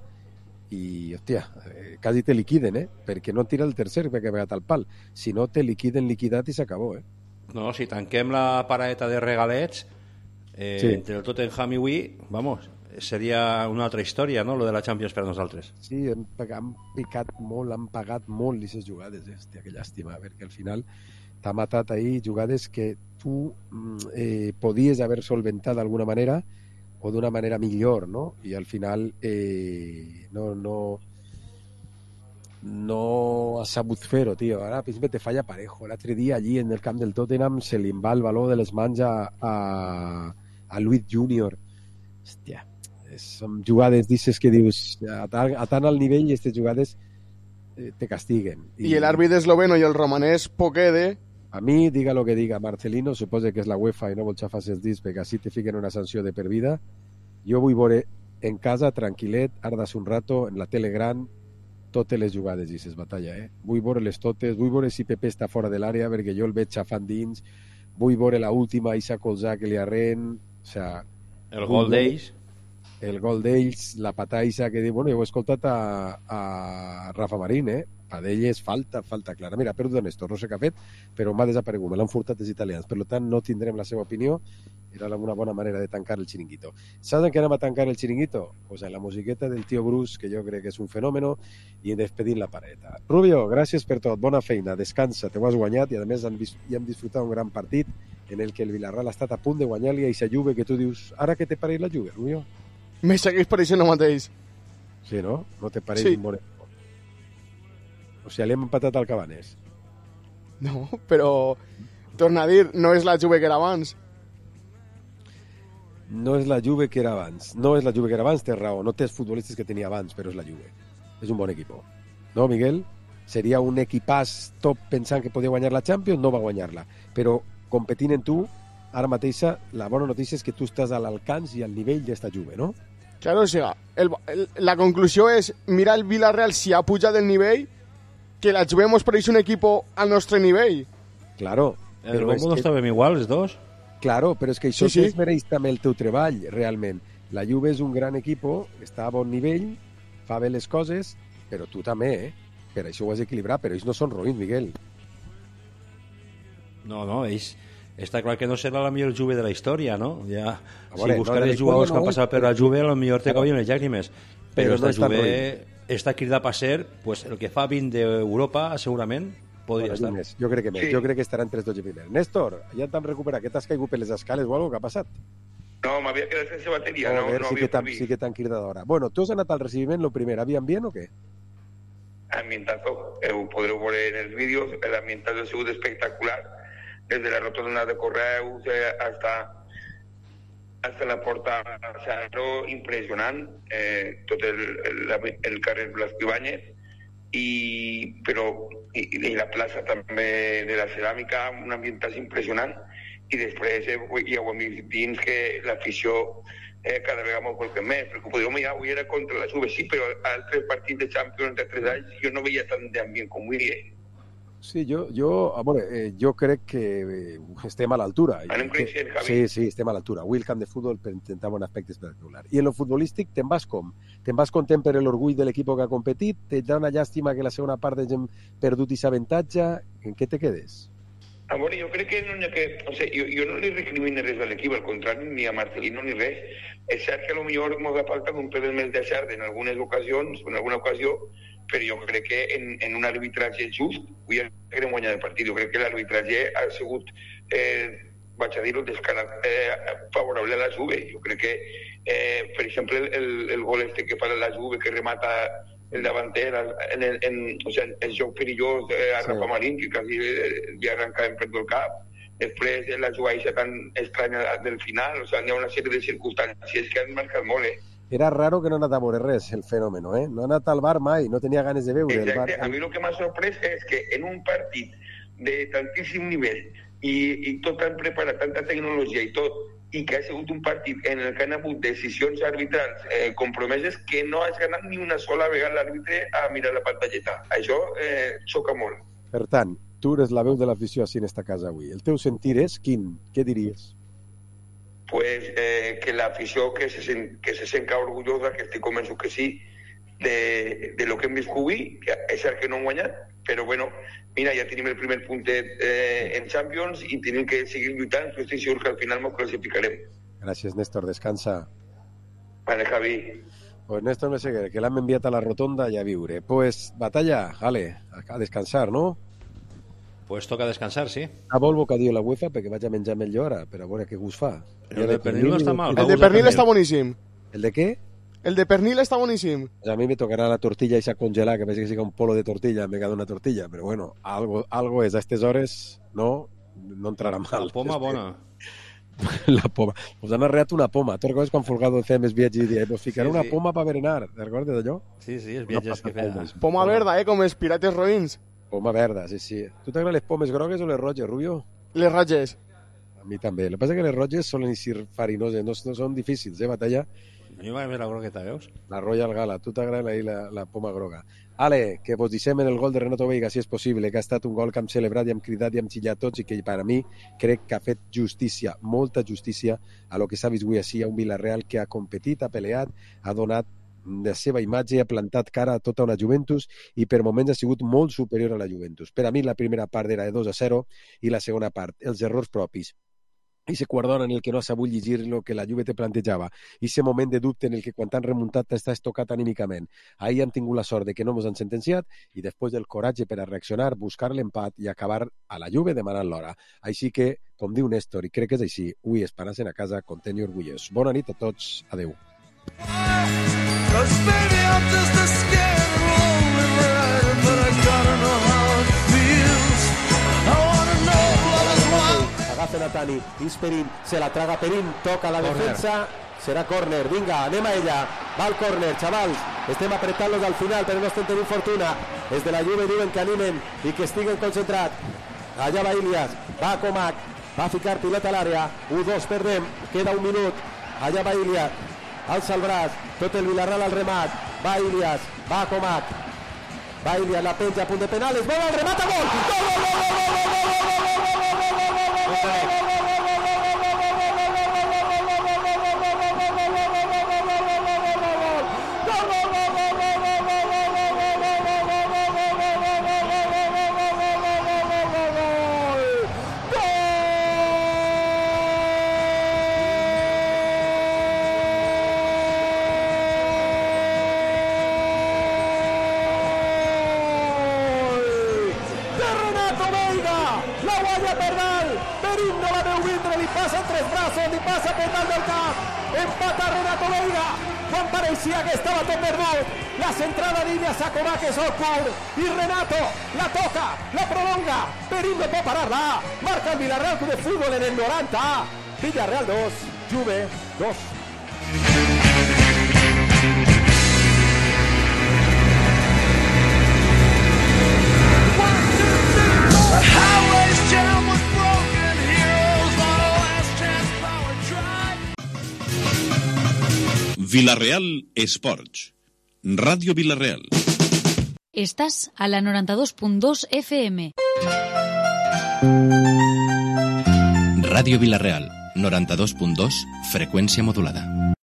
i, hòstia, eh, quasi te liquiden, eh? Perquè no tira el tercer perquè ha pegat al pal. Si no, te liquiden liquidat i s'acabó, eh? No, si tanquem la paradeta de regalets, eh, sí. Entre el Tottenham i Wii, vamos, seria una altra història, no?, lo de la Champions per a nosaltres. Sí, han, han picat molt, han pagat molt aquestes jugades, eh? Hòstia, que llàstima, perquè al final t'ha matat ahí jugades que tu eh, podies haver solventat d'alguna manera o d'una manera millor, no? I al final eh, no, no no ha sabut fer-ho, tio. Ara, al principi, te falla Parejo. L'altre dia, allí, en el camp del Tottenham, se li va el baló de les mans a, a, a Luis Júnior. Hòstia, són jugades, dices que dius, a tant, a tant al nivell, i aquestes jugades eh, te castiguen. I, I l'àrbit esloveno i el romanès Poquede. A mi, diga lo que diga Marcelino, suposa que és la UEFA i no vol xafar els dits perquè així te fiquen una sanció de per vida. Jo vull veure en casa, tranquil·let, ardes un rato, en la tele gran, totes les jugades i ses batalla, eh? Vull veure-les totes, vull veure si Pepe està fora de l'àrea perquè jo el veig xafant dins, vull veure la última Isa Colzà que li arren, o sea, el gol d'ells, el gol d'ells, la pataissa que diu, bueno, jo ho he escoltat a, a Rafa Marín, eh? A d'elles falta, falta clara. Mira, perdó, Néstor, no sé què ha fet, però m'ha desaparegut, me l'han furtat els italians. Per tant, no tindrem la seva opinió. Era una bona manera de tancar el xiringuito. Saps en què anem a tancar el xiringuito? Pues en la musiqueta del tio Bruce, que jo crec que és un fenòmeno, i despedint la pareta. Rubio, gràcies per tot, bona feina, descansa, te ho has guanyat, i a més hi hem disfrutat un gran partit en el que el Villarreal ha estat a punt de guanyar-li a aquesta Juve que tu dius, ara què te pareix la Juve, Rubio? Me segueix pareixent el mateix. Sí, no? No te pareix sí. Un bon... O sigui, li hem empatat al Cabanés. No, però, torna a dir, no és la Juve que era abans. No és la Juve que era abans. No és la Juve que era abans, té raó. No té els futbolistes que tenia abans, però és la Juve. És un bon equip. No, Miguel? Seria un equipàs top pensant que podia guanyar la Champions, no va guanyar-la. Però competint en tu, ara mateixa, la bona notícia és que tu estàs a l'alcance i al nivell d'esta Juve, no? Claro, o sigui, el, el, la conclusió és mirar el Villarreal si ha pujat el nivell que la Juve mos pareix un equipo al nostre nivell. Claro. El Bombo no estàvem igual, els dos? Claro, però és que això Sí, sí. es mereix també el teu treball, realment. La Juve és un gran equipo, està a bon nivell, fa bé les coses, però tu també, eh? Per això ho has d'equilibrar, però ells no són roïns, Miguel. No, no, ells... Està clar que no serà la millor Juve de la història, no? Ja, A si veure, buscar no, de els la jugadors història que han no, passat per però- la Juve, a lo millor te Però- cabien les llàgrimes. però Però no esta està Juve està cridat per ser pues, el que fa vint d'Europa, segurament, podria Bueno, estar. més. Jo crec que més, Sí. jo crec que estaran tres dotze primers. Néstor, ja t'han recuperat, que t'has caigut per les escales o alguna cosa? Què ha passat? No, m'havia quedat sense bateria, no, Joder, no sí, havia que t'han, pogut. sí que t'han cridat ara. Bueno, tu has anat al recibiment, lo primer, ¿habían bien o què? Ambientazo, eh, ho podreu veure en els vídeos, l'ambientazo ha sigut espectacular, des de la rotonda de Correus eh, hasta, hasta la porta Saro, impressionant, eh, tot el, el, el carrer Blas Ibáñez, i, però, i, i la plaça també de la ceràmica, un ambientazo impressionant, i després eh, ja ho hem vist dins que l'afició eh, cada vegada m'ho qualque més, perquè ho podríem mirar, avui era contra la Juve, sí, però altres partits de Champions de tres anys jo no veia tant d'ambient com avui, eh? Sí, jo, jo, a veure, eh, jo crec que eh, estem a l'altura. Anem creixent, Javi. Sí, sí, estem a l'altura. Avui el camp de futbol presentava un aspecte espectacular. I en lo futbolístic te'n vas com? Te'n vas content per l'orgull de l'equip que ha competit? Te da una llàstima que la segona part hagin perdut i s'avantatge? En què te quedes? A veure, jo crec que no hi ha que... O sigui, jo, jo no li recrimino res a l'equip, al contrari, ni a Marcelino ni res. És cert que potser ens ha faltat un pel més de cert en algunes ocasions, en alguna ocasió, però jo crec que en, en un arbitratge just, avui hem guanyat el partit, jo crec que l'arbitratge ha sigut, eh, vaig a dir-ho, descarat, eh, favorable a la Juve. Jo crec que, eh, per exemple, el, el gol este que fa la Juve, que remata el davanter, en el, en, o sea, el joc perillós eh, a Sí. Rafa Marín, que quasi eh, li arrencava per tot el cap. Després eh, la jugada tan estranya del final, o sea, hi ha una sèrie de circumstàncies que han marcat molt, eh? Era raro que no ha anat a veure res, el fenomen, eh? No ha anat al bar mai, no tenia ganes de veure. El bar... Exacte. A mi el que m'ha sorprès és que en un partit de tantíssim nivell i, i tot tan preparat, tanta tecnologia i tot, i que ha sigut un partit en el que han hagut decisions arbitrals eh, compromeses, que no has ganat ni una sola vegada l'àrbitre a mirar la pantalleta. Això eh, xoca molt. Per tant, tu eres la veu de l'afició així en esta casa avui. El teu sentir és quin? Què diries? Pues eh, que l'afició que se, sen, que se senta orgullosa, que estic convençut que sí, de, de lo que hem viscut avui, que és cert que no hem guanyat, però bueno, mira, ja tenim el primer puntet eh, en Champions i tenim que seguir lluitant, però estic segur que al final ens classificarem. Gràcies, Néstor, descansa. Vale, Javi. Pues Néstor Meseguer, que l'han enviat a la rotonda i a viure. Pues, batalla, ale, a descansar, no? Pues toca descansar, sí. A vol bocadillo la UEFA perquè vaig a menjar millor ara, per a veure què gust fa. El de pernil no està mal. El de pernil està boníssim. ¿El de qué? El de pernil està boníssim. Pues a mí me tocará la tortilla esa congelada, que parece que siga un polo de tortilla, me queda una tortilla, pero bueno, algo, algo es. A estas horas, no, no entrarà mal. La poma bona. La poma. Us han arreat una poma. Tu recordes quan Folgado fem els viatges i dia, pues ficaré Sí, una sí. poma per berenar. Te recordes d'allò? Sí, sí, els Una viatges que pasta feia. pomes. Poma verda, eh, com els pirates roïns. Poma verda, sí, sí. Tu t'agraden les pomes grogues o les roges, Rubio? Les rages. A mi també. El que passa és que les roges solen ser farinoses, no, no són difícils, eh, batalla? A mi m'agrada més la grogueta, veus? La Royal Gala, tu t'agrada ahí la, la poma groga. Ale, que vos deixem en el gol de Renato Veiga, si és possible, que ha estat un gol que hem celebrat i hem cridat i hem xillat tots i que per a mi crec que ha fet justícia, molta justícia a lo que s'ha vist avui així, a un Villarreal que ha competit, ha peleat, ha donat la seva imatge, ha plantat cara a tota una Juventus i per moments ha sigut molt superior a la Juventus. Per a mi la primera part era de dos a zero i la segona part, els errors propis. I se guardona en el que no ha sabut llegir el que la Juve te plantejava. I ese moment de dubte en el que quan t'han remuntat t'estàs tocat anímicament. Ahir han tingut la sort de que no mos han sentenciat i després del coratge per a reaccionar, buscar l'empat i acabar a la Juve demanant l'hora. Així que, com diu Néstor, i crec que és així, avui esperant-se a casa content i orgullós. Bona nit a tots. Adeu. Agafen a Tani, Isperin, se la traga Perín, toca la Corner. defensa, serà córner, vinga, anem a ella, va al córner, xavals, estem apretant-los al final, però no estem tenint fortuna, els de la Juve diuen que animen i que estiguen concentrats, allà va Ilias, va Comac, va ficar pilota a l'àrea, u dos perdem, queda un minut, allà va Ilias, alça el braç, tot el Villarreal al remat, va Ilias, va Comac, Va a ir la Peña a punt de penales, bola, el remata, gol! Gol, gol, gol, gol, gol, gol, gol, gol, gol, gol, gol, gol, passa petant del cap, empata Renato Veiga quan pareixia que estava tot perdut, la centrada d'Illa Sacomà que és el curt, i Renato la toca, la prolonga, Perín no pot parar-la, marca el Villarreal Club de Fútbol en el noranta, Villarreal dos, Juve dos. Villarreal Sports. Radio Villarreal. Estás a la noranta-dos punt dos F M. Radio Villarreal, noranta-dos punt dos, freqüència modulada.